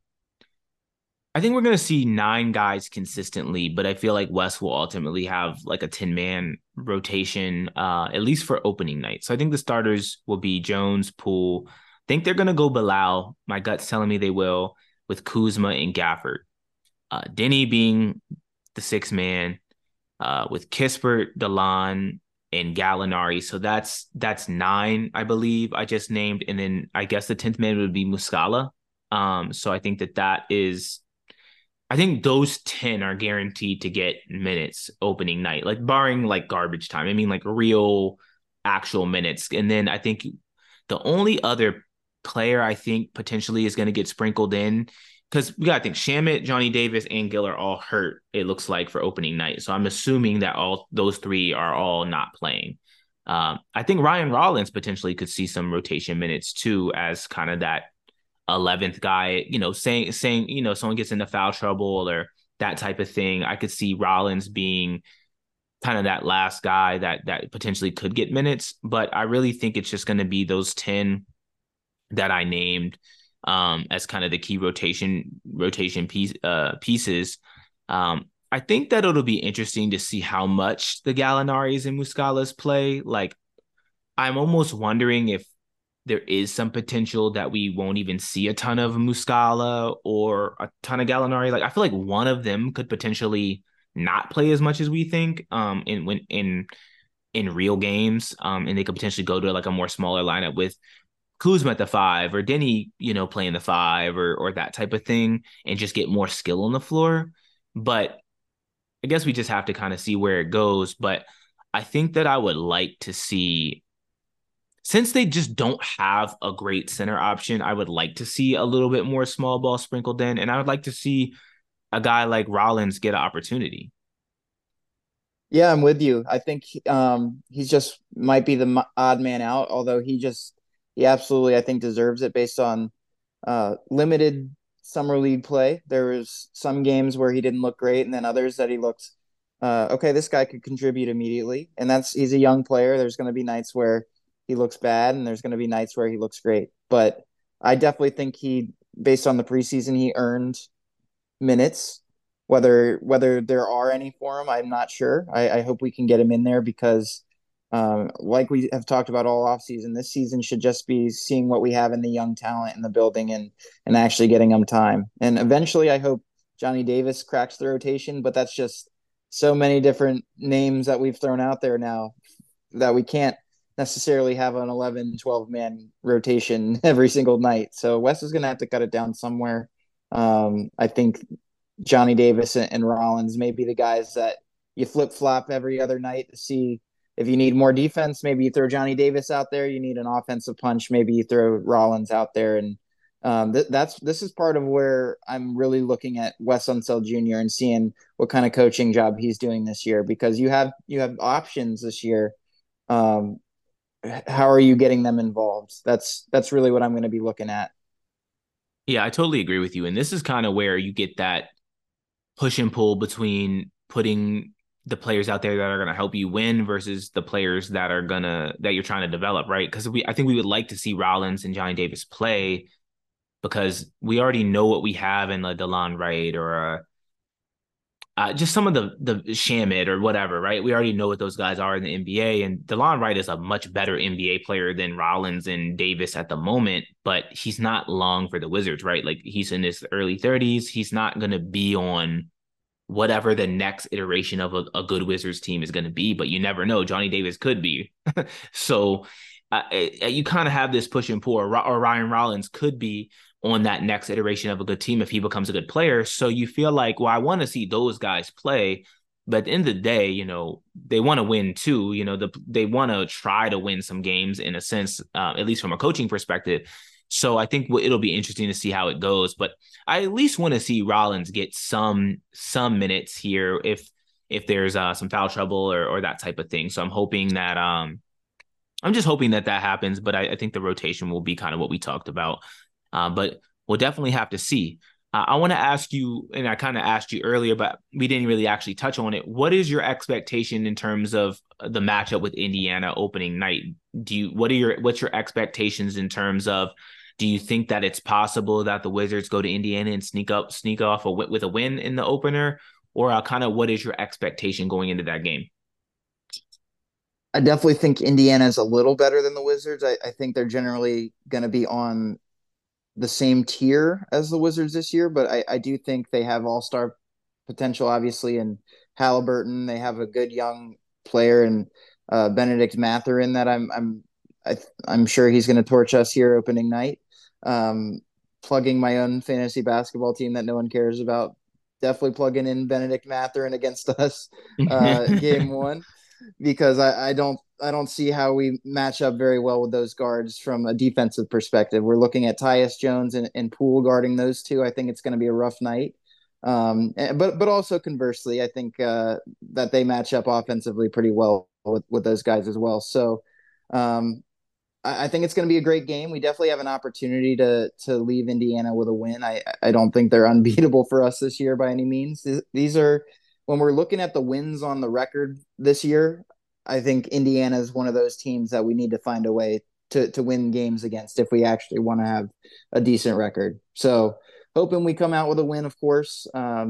I think we're going to see nine guys consistently, but I feel like West will ultimately have like a 10-man rotation, at least for opening night. So I think the starters will be Jones, Poole. I think they're going to go Bilal. My gut's telling me they will, with Kuzma and Gafford. Denny being the sixth man, with Kispert, Delon, and Gallinari. So that's nine, I believe I just named. And then I guess the 10th man would be Muscala. So I think that is I think those 10 are guaranteed to get minutes opening night, like barring like garbage time. I mean, like real actual minutes. And then I think the only other player I think potentially is going to get sprinkled in, because we got to think Shamit, Johnny Davis, and Gill are all hurt, it looks like, for opening night. So I'm assuming that all those three are all not playing. I think Ryan Rollins potentially could see some rotation minutes too, as kind of that 11th guy, saying, someone gets into foul trouble or that type of thing. I could see Rollins being kind of that last guy that potentially could get minutes, but I really think it's just going to be those 10 that I named as kind of the key pieces. I think that it'll be interesting to see how much the Gallinaris and Muscalas play. Like, I'm almost wondering if there is some potential that we won't even see a ton of Muscala or a ton of Gallinari. Like, I feel like one of them could potentially not play as much as we think in real games. And they could potentially go to like a more smaller lineup with Kuzma at the five or Denny, playing the five or that type of thing and just get more skill on the floor. But I guess we just have to kind of see where it goes. But I think that I would like to see, since they just don't have a great center option, I would like to see a little bit more small ball sprinkled in. And I would like to see a guy like Rollins get an opportunity. Yeah, I'm with you. I think he's just might be the odd man out, although he absolutely I think deserves it based on limited summer league play. There was some games where he didn't look great, and then others that he looked okay. This guy could contribute immediately, and he's a young player. There's going to be nights where he looks bad, and there's going to be nights where he looks great. But I definitely think based on the preseason, he earned minutes. Whether there are any for him, I'm not sure. I hope we can get him in there because, like we have talked about all offseason, this season should just be seeing what we have in the young talent in the building and actually getting them time. And eventually, I hope Johnny Davis cracks the rotation, but that's just so many different names that we've thrown out there now that we can't necessarily have an 11, 12 man rotation every single night. So Wes is going to have to cut it down somewhere. I think Johnny Davis and Rollins may be the guys that you flip flop every other night to see if you need more defense. Maybe you throw Johnny Davis out there. You need an offensive punch. Maybe you throw Rollins out there, and This is part of where I'm really looking at Wes Unseld Jr. and seeing what kind of coaching job he's doing this year, because you have options this year. Um, how are you getting them involved? That's really what I'm going to be looking at. Yeah, I totally agree with you. And this is kind of where you get that push and pull between putting the players out there that are going to help you win versus the players that you're trying to develop, right? Because I think we would like to see Rollins and Johnny Davis play because we already know what we have in the Delon Wright or just some of the Shamit or whatever, right? We already know what those guys are in the NBA, and Delon Wright is a much better NBA player than Rollins and Davis at the moment, but he's not long for the Wizards, right? Like he's in his early 30s. He's not going to be on whatever the next iteration of a good Wizards team is going to be, but you never know. Johnny Davis could be. So you kind of have this push and pull, or Ryan Rollins could be on that next iteration of a good team if he becomes a good player. So you feel like, well, I want to see those guys play. But at the end of the day, they want to win too. They want to try to win some games in a sense, at least from a coaching perspective. So I think it'll be interesting to see how it goes. But I at least want to see Rollins get some minutes here if there's some foul trouble or that type of thing. So I'm just hoping that happens. But I think the rotation will be kind of what we talked about. But we'll definitely have to see. I want to ask you, and I kind of asked you earlier, but we didn't really actually touch on it. What is your expectation in terms of the matchup with Indiana opening night? What's your expectations in terms of, do you think that it's possible that the Wizards go to Indiana and sneak off with a win in the opener, or kind of what is your expectation going into that game? I definitely think Indiana is a little better than the Wizards. I think they're generally going to be on the same tier as the Wizards this year, but I do think they have all-star potential, obviously, in Halliburton. They have a good young player in Benedict Mathurin that I'm sure he's going to torch us here opening night. Um, Plugging my own fantasy basketball team that no one cares about. Definitely plugging in Benedict Mathurin against us game one, because I don't see how we match up very well with those guards from a defensive perspective. We're looking at Tyus Jones and Poole guarding those two. I think it's going to be a rough night. But also conversely, I think that they match up offensively pretty well with those guys as well. So um, I think it's going to be a great game. We definitely have an opportunity to leave Indiana with a win. I don't think they're unbeatable for us this year by any means. These are, when we're looking at the wins on the record this year, I think Indiana is one of those teams that we need to find a way to win games against if we actually want to have a decent record. So hoping we come out with a win, of course.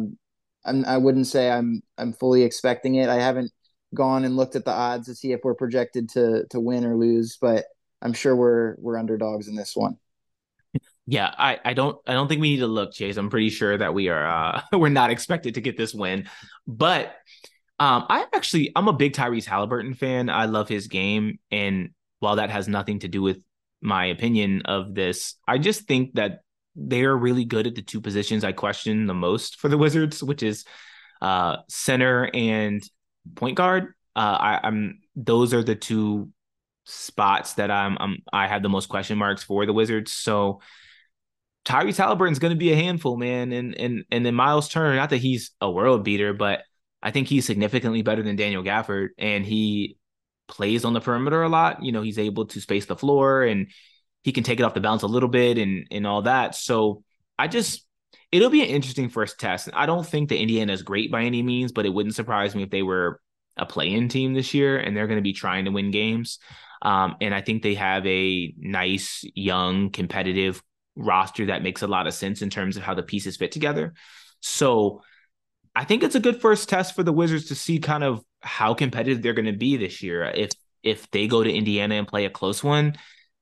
I wouldn't say I'm fully expecting it. I haven't gone and looked at the odds to see if we're projected to win or lose, but I'm sure we're underdogs in this one. Yeah, I don't think we need to look, Chase. I'm pretty sure that we are we're not expected to get this win. But I'm a big Tyrese Halliburton fan. I love his game. And while that has nothing to do with my opinion of this, I just think that they're really good at the two positions I question the most for the Wizards, which is center and point guard. I'm those are the two spots that I have the most question marks for the Wizards. So Tyrese Halliburton's going to be a handful, man. And then Miles Turner, not that he's a world beater, but I think he's significantly better than Daniel Gafford, and he plays on the perimeter a lot. He's able to space the floor, and he can take it off the bounce a little bit and all that. So I just it'll be an interesting first test. I don't think that Indiana is great by any means, but it wouldn't surprise me if they were a play-in team this year, and they're going to be trying to win games. And I think they have a nice, young, competitive roster that makes a lot of sense in terms of how the pieces fit together. So I think it's a good first test for the Wizards to see kind of how competitive they're going to be this year. If they go to Indiana and play a close one,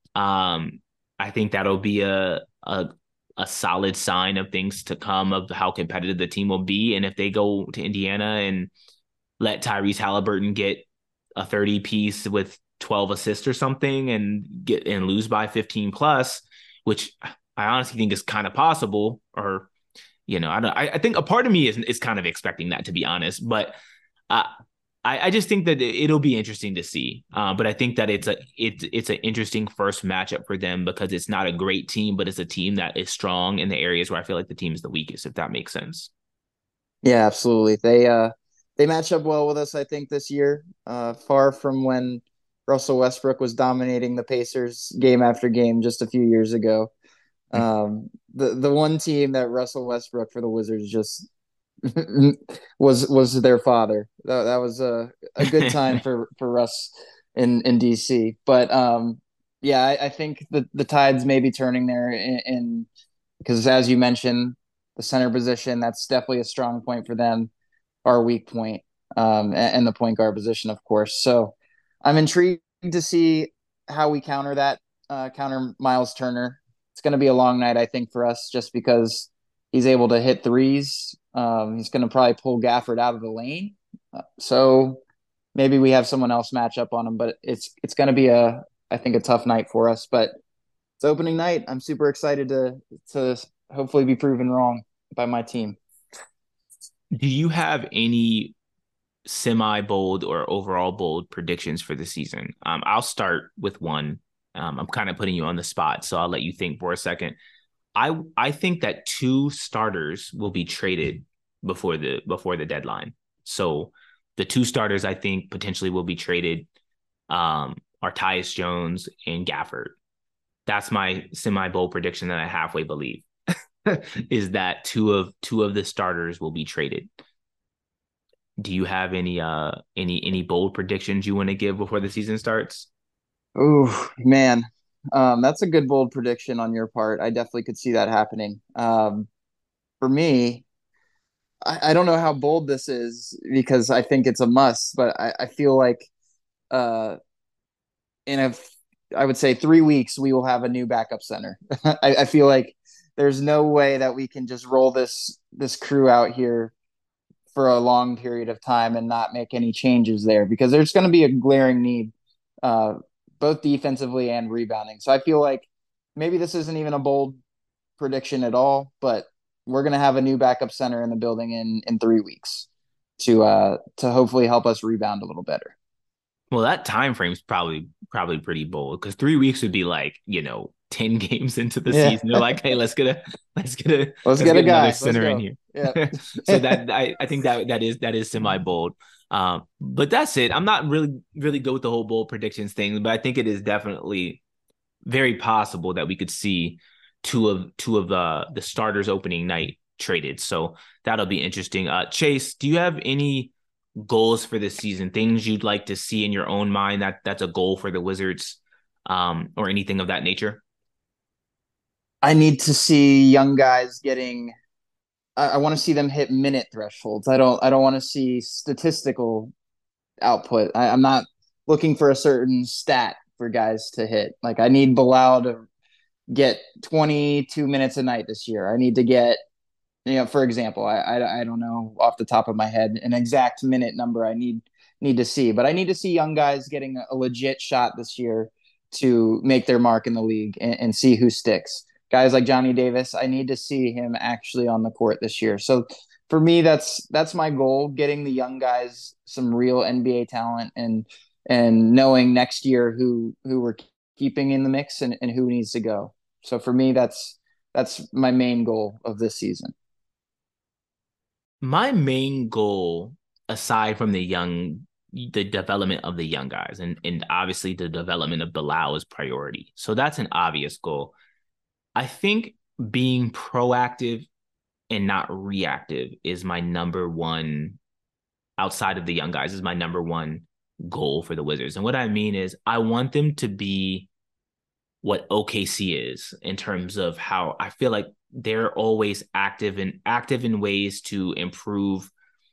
I think that'll be a solid sign of things to come of how competitive the team will be. And if they go to Indiana and let Tyrese Halliburton get a 30 piece with 12 assists or something and lose by 15 plus, which I honestly think is kind of possible, or I think a part of me is kind of expecting that, to be honest, but I just think that it'll be interesting to see. But I think that it's an interesting first matchup for them because it's not a great team, but it's a team that is strong in the areas where I feel like the team is the weakest, if that makes sense. Yeah, absolutely. They match up well with us, I think, this year. Far from when Russell Westbrook was dominating the Pacers game after game just a few years ago. The one team that Russell Westbrook for the Wizards just was their father. That was a good time for Russ in DC. But yeah, I think the tides may be turning there in because as you mentioned, the center position that's definitely a strong point for them. Our weak point, and the point guard position, of course. So I'm intrigued to see how we counter that, counter Miles Turner. It's going to be a long night, I think, for us, just because he's able to hit threes. He's going to probably pull Gafford out of the lane. So maybe we have someone else match up on him, but it's going to be I think a tough night for us. But it's opening night. I'm super excited to hopefully be proven wrong by my team. Do you have any semi bold or overall bold predictions for the season? I'll start with one. I'm kind of putting you on the spot, so I'll let you think for a second. I think that two starters will be traded before the deadline. So the two starters I think potentially will be traded are Tyus Jones and Gafford. That's my semi bold prediction that I halfway believe is that two of the starters will be traded. Do you have any bold predictions you want to give before the season starts? Oh man, that's a good bold prediction on your part. I definitely could see that happening. For me, I don't know how bold this is because I think it's a must, but I feel like uh, in I would say 3 weeks we will have a new backup center. I feel like there's no way that we can just roll this crew out here for a long period of time and not make any changes there because there's going to be a glaring need, uh, both defensively and rebounding. So I feel like maybe this isn't even a bold prediction at all, but we're going to have a new backup center in the building in 3 weeks to hopefully help us rebound a little better. Well, that time frame's probably pretty bold because 3 weeks would be like 10 games into the Yeah, season. They're like, hey, let's get a let's let's get a get another guy. Let's center in go. here. Yeah. So that I think that is semi bold. But that's it. I'm not really good with the whole bold predictions thing, but I think it is definitely very possible that we could see two of the starters opening night traded. So that'll be interesting. Chase, do you have any goals for this season? Things you'd like to see in your own mind that's a goal for the Wizards, or anything of that nature? I need to see young guys getting. I want to see them hit minute thresholds. I don't want to see statistical output. I'm not looking for a certain stat for guys to hit. Like I need Bilal to get 22 minutes a night this year. I need to get, for example, I don't know off the top of my head an exact minute number I need to see, but I need to see young guys getting a legit shot this year to make their mark in the league and see who sticks. Guys like Johnny Davis, I need to see him actually on the court this year. So for me, that's my goal: getting the young guys some real NBA talent and knowing next year who we're keeping in the mix and who needs to go. So for me, that's my main goal of this season. My main goal, aside from the development of the young guys, and obviously the development of Bilal is priority. So that's an obvious goal. I think being proactive and not reactive is my number one, outside of the young guys, is my number one goal for the Wizards. And what I mean is I want them to be what OKC is in terms of how I feel like they're always active in ways to improve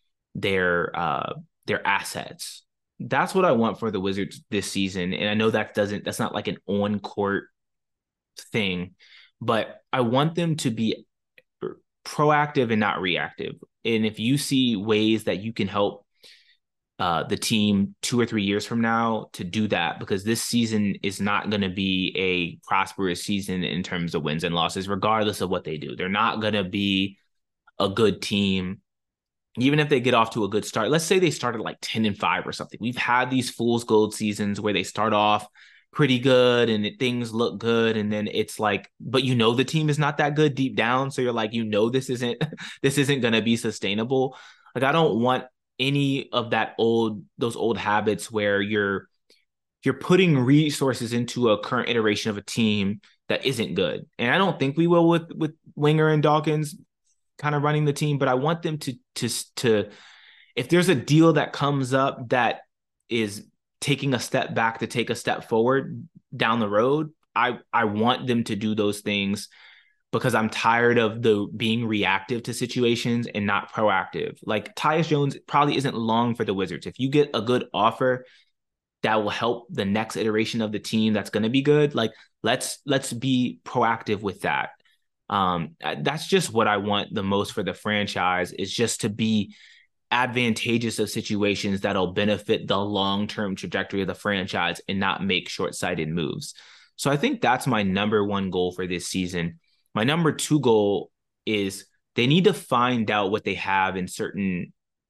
their assets. That's what I want for the Wizards this season. And I know that's not like an on court thing, but I want them to be proactive and not reactive. And if you see ways that you can help the team 2 or 3 years from now to do that, because this season is not going to be a prosperous season in terms of wins and losses, regardless of what they do. They're not going to be a good team even if they get off to a good start, let's say they started like 10-5 or something. We've had these fool's gold seasons where they start off pretty good and things look good. And then it's like, but the team is not that good deep down. So you're like, this isn't, this isn't going to be sustainable. Like, I don't want any of those old habits where you're putting resources into a current iteration of a team that isn't good. And I don't think we will with Winger and Dawkins kind of running the team, but I want them to if there's a deal that comes up that is taking a step back to take a step forward down the road, I want them to do those things because I'm tired of the being reactive to situations and not proactive. Like Tyus Jones probably isn't long for the Wizards. If you get a good offer that will help the next iteration of the team that's going to be good, like let's be proactive with that. That's just what I want the most for the franchise, is just to be advantageous of situations that'll benefit the long-term trajectory of the franchise and not make short-sighted moves. So I think that's my number one goal for this season. My number two goal is they need to find out what they have in certain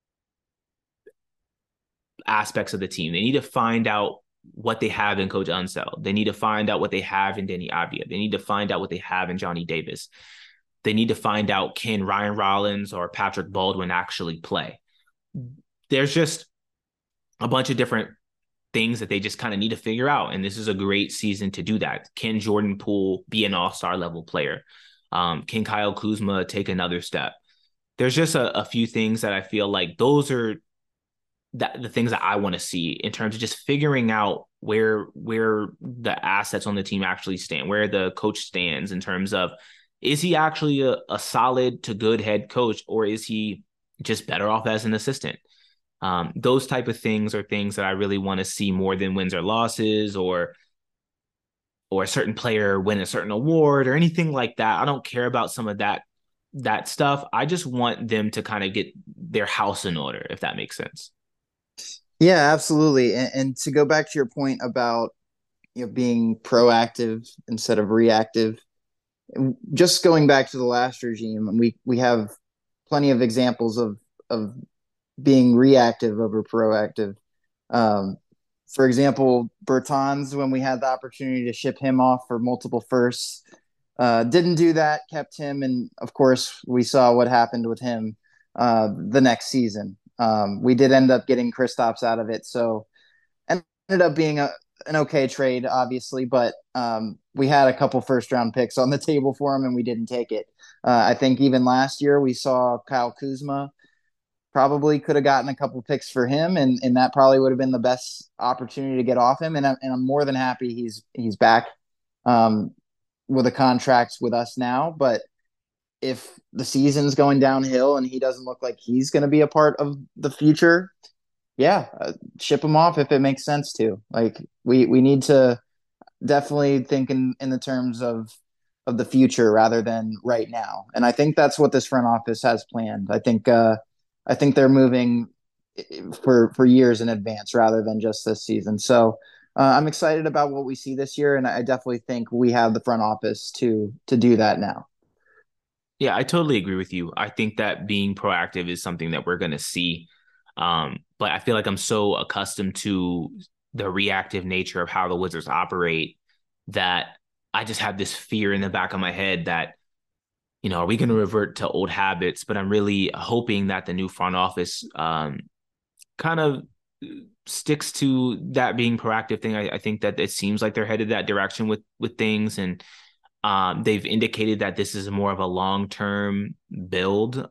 aspects of the team. They need to find out what they have in Coach Unseld. They need to find out what they have in Deni Avdija. They need to find out what they have in Johnny Davis. They need to find out, can Ryan Rollins or Patrick Baldwin actually play? There's just a bunch of different things that they just kind of need to figure out. And this is a great season to do that. Can Jordan Poole be an all-star level player? Can Kyle Kuzma take another step? There's just a few things that I feel like those are the things that I want to see in terms of just figuring out where the assets on the team actually stand, where the coach stands in terms of, is he actually a solid to good head coach, or is he just better off as an assistant? Those type of things are things that I really want to see more than wins or losses, or a certain player win a certain award or anything like that. I don't care about some of that stuff. I just want them to kind of get their house in order, if that makes sense. Yeah, absolutely. And to go back to your point about being proactive instead of reactive, just going back to the last regime, we have plenty of examples of being reactive over proactive. Um, for example, Bertans, when we had the opportunity to ship him off for multiple firsts, didn't do that, kept him, and of course we saw what happened with him the next season. We did end up getting Kristaps out of it, so ended up being an okay trade, obviously, but we had a couple first round picks on the table for him and we didn't take it. I think even last year we saw Kyle Kuzma, probably could have gotten a couple picks for him, and that probably would have been the best opportunity to get off him. And I'm more than happy he's back um, with a contract with us now. But if the season's going downhill and he doesn't look like he's going to be a part of the future, yeah, ship him off if it makes sense to. Like we need to definitely think in the terms of the future rather than right now. And I think that's what this front office has planned. I think they're moving for years in advance rather than just this season. So I'm excited about what we see this year, and I definitely think we have the front office to do that now. Yeah, I totally agree with you. I think that being proactive is something that we're going to see. But I feel like I'm so accustomed to the reactive nature of how the Wizards operate that I just have this fear in the back of my head that, are we going to revert to old habits? But I'm really hoping that the new front office kind of sticks to that being proactive thing. I think that it seems like they're headed that direction with things, and they've indicated that this is more of a long-term build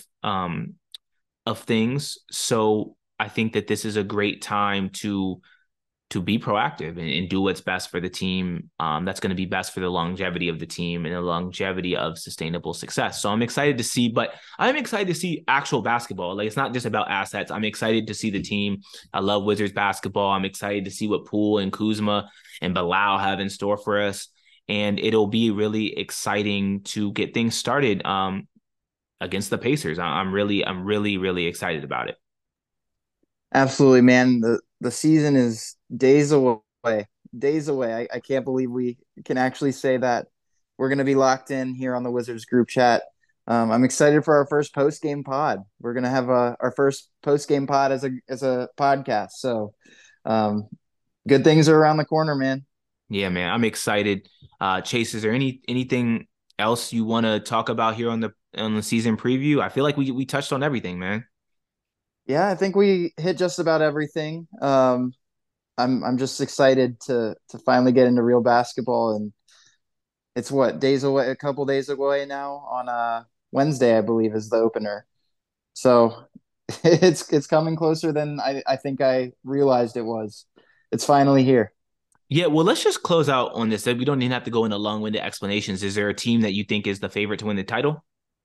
of things. So I think that this is a great time to be proactive and do what's best for the team. That's going to be best for the longevity of the team and the longevity of sustainable success. So I'm excited to see, but I'm excited to see actual basketball. Like, it's not just about assets. I'm excited to see the team. I love Wizards basketball. I'm excited to see what Poole and Kuzma and Bilal have in store for us. And it'll be really exciting to get things started against the Pacers. I'm really, really excited about it. Absolutely, man. The season is days away. Days away. I can't believe we can actually say that we're going to be locked in here on the Wizards group chat. I'm excited for our first post game pod. We're gonna have our first post game pod as a podcast. So, um, good things are around the corner, man. Yeah, man, I'm excited. Chase, is there anything else you want to talk about here on the season preview? I feel like we touched on everything, man. Yeah, I think we hit just about everything. I'm just excited to finally get into real basketball, and it's what days away, a couple days away now on Wednesday, I believe, is the opener. So it's coming closer than I think I realized it was. It's finally here. Yeah, well, let's just close out on this. We don't even have to go into long-winded explanations. Is there a team that you think is the favorite to win the title?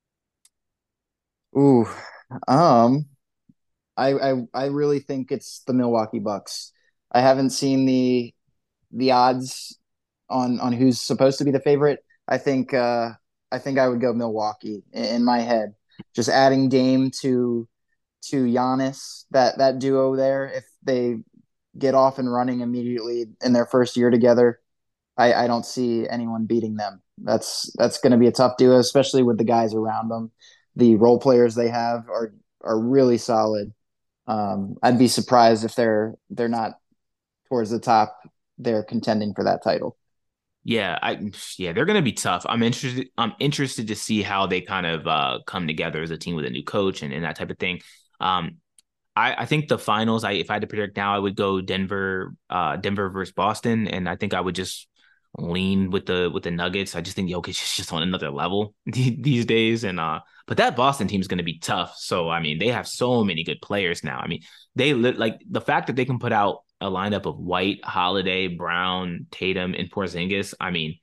Ooh, um, I really think it's the Milwaukee Bucks. I haven't seen the odds on who's supposed to be the favorite. I think I would go Milwaukee in my head. Just adding Dame to Giannis, that duo there, if they get off and running immediately in their first year together, I don't see anyone beating them. That's going to be a tough duo, especially with the guys around them. The role players they have are really solid. I'd be surprised if they're not towards the top. They're contending for that title. Yeah, yeah, they're gonna be tough. I'm interested to see how they kind of come together as a team with a new coach and that type of thing. Um, I think the finals, if I had to predict now, I would go Denver versus Boston, and I think I would just lean with the Nuggets. I just think Jokic is just on another level these days, and but that Boston team is going to be tough. So I mean, they have so many good players now. I mean, like the fact that they can put out a lineup of White, Holiday, Brown, Tatum, and Porzingis. I mean,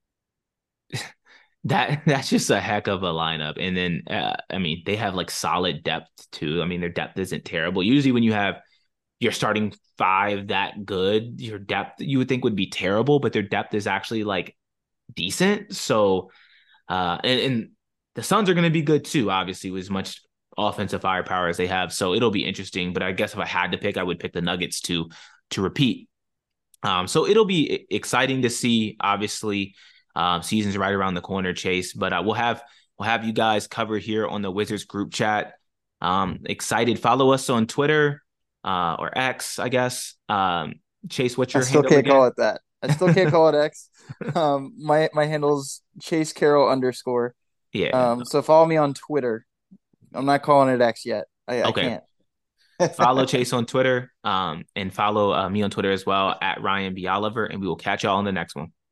that's just a heck of a lineup. And then I mean, they have like solid depth too. I mean, their depth isn't terrible. Usually when you have your starting five that good, your depth you would think would be terrible, but their depth is actually like decent. So and the Suns are going to be good too, obviously, with as much offensive firepower as they have. So it'll be interesting. But I guess if I had to pick, I would pick the Nuggets to repeat. So it'll be exciting to see. Obviously, season's right around the corner, Chase. But we'll have you guys covered here on the Wizards group chat. Excited. Follow us on Twitter or X, I guess. Chase, what's I your still handle can't call again? it that. I still can't call it X. My handle's Chase Carroll underscore. Yeah. So follow me on Twitter. I'm not calling it X yet. I Okay. can't. Follow Chase on Twitter, and follow me on Twitter as well at Ryan B. Oliver, and we will catch y'all on the next one.